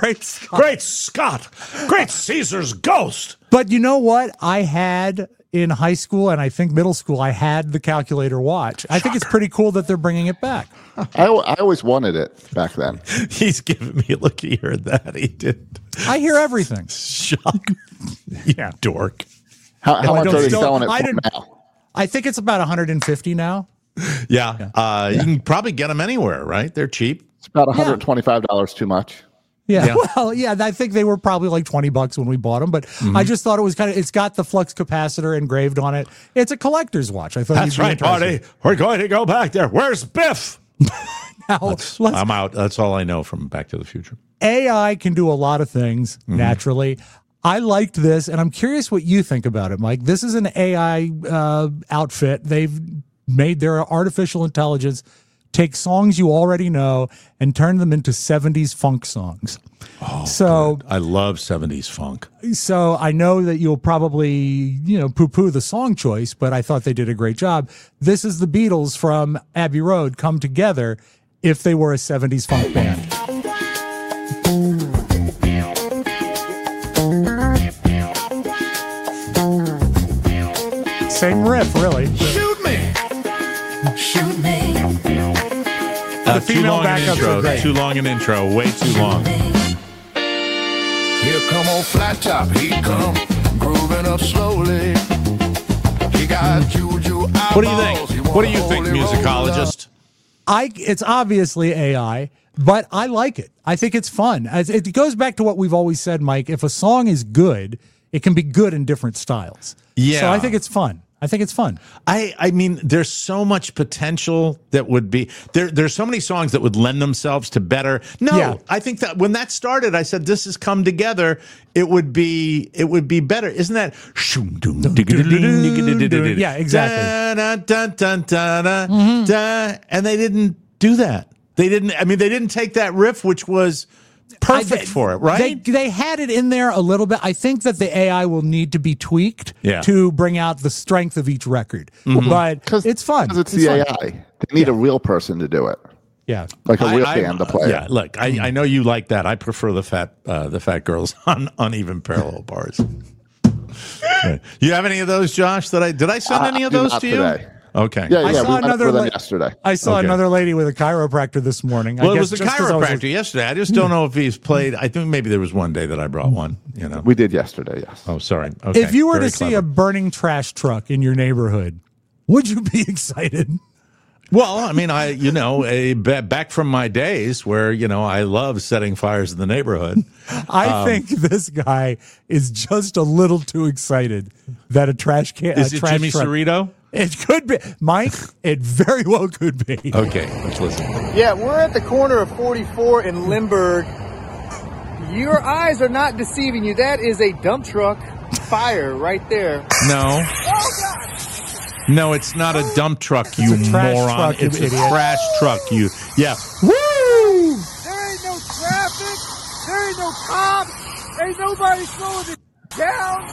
Great Caesar's ghost. But you know what? I had in high school and I think middle school, I had the calculator watch. I think it's pretty cool that they're bringing it back. I always wanted it back then. He's giving me a look. He heard that. He did. I hear everything. Shock. You dork. How much are they selling it for now? I think it's about $150 now. Yeah. You can probably get them anywhere, right? They're cheap. It's about $125 too much. Yeah. Well, yeah, I think they were probably like $20 when we bought them, but I just thought it was it's got the flux capacitor engraved on it. It's a collector's watch. I thought that's right, Marty. We're going to go back there. Where's Biff? Now, I'm out. That's all I know from Back to the Future. AI can do a lot of things naturally. I liked this, and I'm curious what you think about it, Mike. This is an AI outfit. They've made their artificial intelligence take songs you already know and turn them into 70s funk songs. Good. I love 70s funk. So I know that you'll probably, poo-poo the song choice, but I thought they did a great job. This is the Beatles from Abbey Road come together if they were a 70s funk band. Same riff, really. Shoot me. Shoot me. The Too female long an backups intro. are great. Too long an intro. Way too long. Here come old flat top. He come grooving up slowly. He got juju eyeballs. What do you think? What do you think, musicologist? It's obviously AI, but I like it. I think it's fun. It goes back to what we've always said, Mike. If a song is good, it can be good in different styles. Yeah. So I think it's fun. I mean, there's so much potential that would be there's so many songs that would lend themselves to better. No, Yeah. I think that when that started, I said this has come together. It would be better. Isn't that? Yeah, exactly. And they didn't do that. They didn't take that riff, which was perfect for it, right? They had it in there a little bit. I think that the AI will need to be tweaked to bring out the strength of each record. But it's fun. Because it's the AI. They need a real person to do it. Yeah. Like a real band to play. Yeah, look, I know you like that. I prefer the fat girls on uneven parallel bars. You have any of those, Josh? Did I send any of those to you? Today. Okay. Yeah, I saw we went another for them yesterday. I saw another lady with a chiropractor this morning. Well, I it guess was a just 'cause I was- chiropractor yesterday. I just don't know if he's played. I think maybe there was one day that I brought one. You know, We did yesterday, yes. Oh, sorry. Okay. If you were Very to see clever. a burning trash truck in your neighborhood, would you be excited? Well, I mean, back from my days where I love setting fires in the neighborhood. I think this guy is just a little too excited that a trash can. Is it Jimmy Cerrito? It could be, Mike. It very well could be. Okay, let's listen. Yeah, we're at the corner of 44 and Lindbergh. Your eyes are not deceiving you. That is a dump truck fire right there. No. No, it's not a dump truck, you It's a trash moron. truck, you It's a idiot. trash truck, you. Yeah. Woo! There ain't no traffic. There ain't no cops. Ain't nobody slowing it down.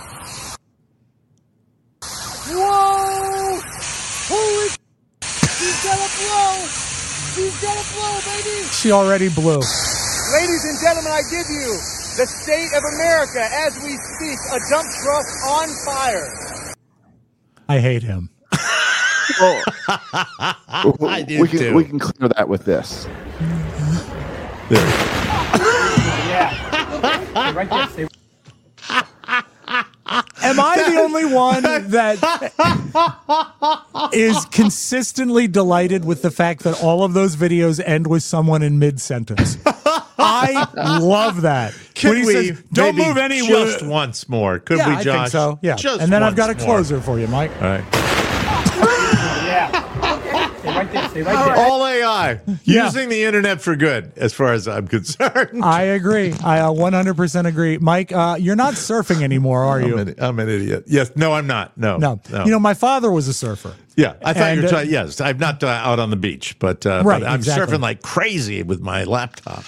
Whoa! Holy! She's gonna blow! She's gonna blow, baby! She already blew. Ladies and gentlemen, I give you the state of America as we speak. A dump truck on fire. I hate him. I do we too. can clear that with this. Yeah. Right there. Stay. Am I the only one that is consistently delighted with the fact that all of those videos end with someone in mid-sentence? I love that. Could When he we says, don't maybe move anywhere. just once more? Could Yeah, we, I Josh? think so. Yeah. Just And then I've got a once more. closer for you, Mike. All right. Yeah. Stay right there. Stay right there. All AI. Using the internet for good, as far as I'm concerned. I agree. I 100% agree. Mike, you're not surfing anymore, are you? I'm an idiot. Yes. No, I'm not. No. No. You know, my father was a surfer. Yeah, I thought you And, were talking. Yes, I'm not out on the beach, but, Right, but I'm exactly. surfing like crazy with my laptop.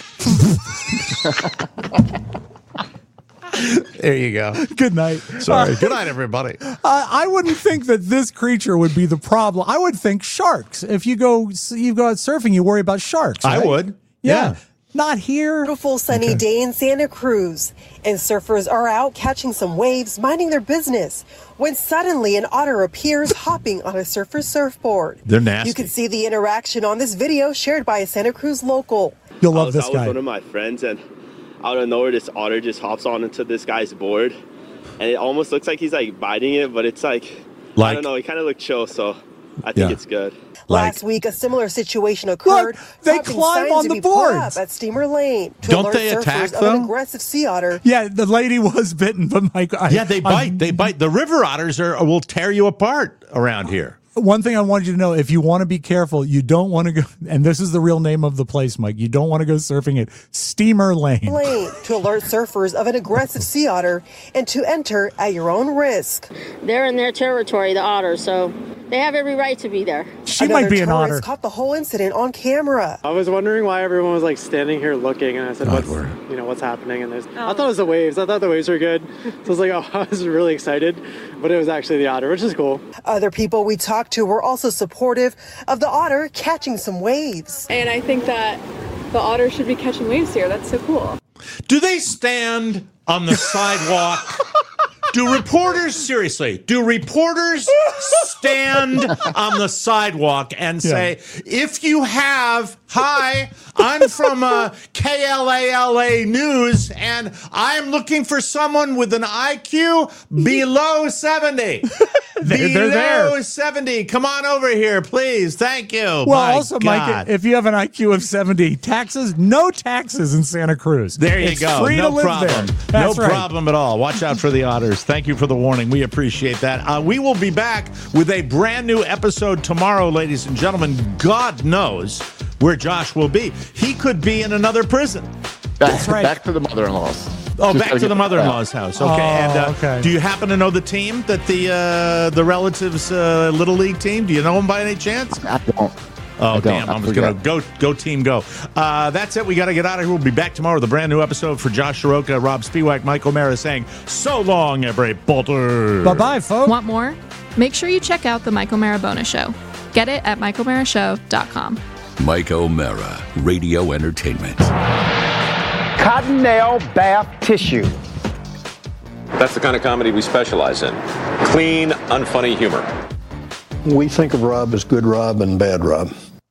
There you go. Good night. Sorry. Good night, everybody. I wouldn't think that this creature would be the problem. I would think sharks. If you go out surfing, you worry about sharks. I right? would. Yeah. Not here. Beautiful sunny day in Santa Cruz, and surfers are out catching some waves, minding their business, when suddenly an otter appears hopping on a surfer's surfboard. They're nasty. You can see the interaction on this video shared by a Santa Cruz local. You'll love this I was guy. one of my friends, and out of nowhere, this otter just hops onto this guy's board, and it almost looks like he's like biting it, but it's like I don't know. He kind of looked chill, so I think it's good. Last week, a similar situation occurred. they prompting climb signs on to the be put boards. up at Steamer Lane to Don't alert they surfers attack, of though? an aggressive sea otter. Yeah, the lady was bitten, but Mike. Yeah, they bite. They bite. The river otters will tear you apart around here. One thing I wanted you to know, if you want to be careful, you don't want to go, and this is the real name of the place, Mike, you don't want to go surfing at Steamer Lane. To alert surfers of an aggressive sea otter and to enter at your own risk. They're in their territory, the otters, so they have every right to be there. Another tourist caught the whole incident on camera. I was wondering why everyone was like standing here looking, and I said, what's happening? And I thought it was the waves. I thought the waves were good. So I was like, I was really excited, but it was actually the otter, which is cool. Other people we talked to were also supportive of the otter catching some waves. And I think that the otter should be catching waves here. That's so cool. Do they stand on the sidewalk Do reporters stand on the sidewalk and say, if you have, hi, I'm from KLALA News, and I'm looking for someone with an IQ below 70. They're there. 70. Come on over here, please. Thank you. Well, My also, God. Mike, if you have an IQ of 70, no taxes in Santa Cruz. There you it's go. Free No to live problem. there. That's No right. problem at all. Watch out for the otters. Thank you for the warning. We appreciate that. We will be back with a brand new episode tomorrow, ladies and gentlemen. God knows where Josh will be. He could be in another prison. That's right. Back to the mother-in-law's. Oh, back to the mother-in-law's house. Okay. Okay. Do you happen to know the team that the relatives' Little League team? Do you know them by any chance? I don't. Oh, damn. I was going to go team go. That's it. We got to get out of here. We'll be back tomorrow with a brand new episode for Josh Soroka, Rob Spiewak, Mike O'Mara saying, so long, everybody. Bye-bye, folks. Want more? Make sure you check out the Mike O'Mara Bonus Show. Get it at MikeO'MaraShow.com. Mike O'Mara, Radio Entertainment. Cottonelle bath tissue. That's the kind of comedy we specialize in. Clean, unfunny humor. We think of Rob as good Rob and bad Rob.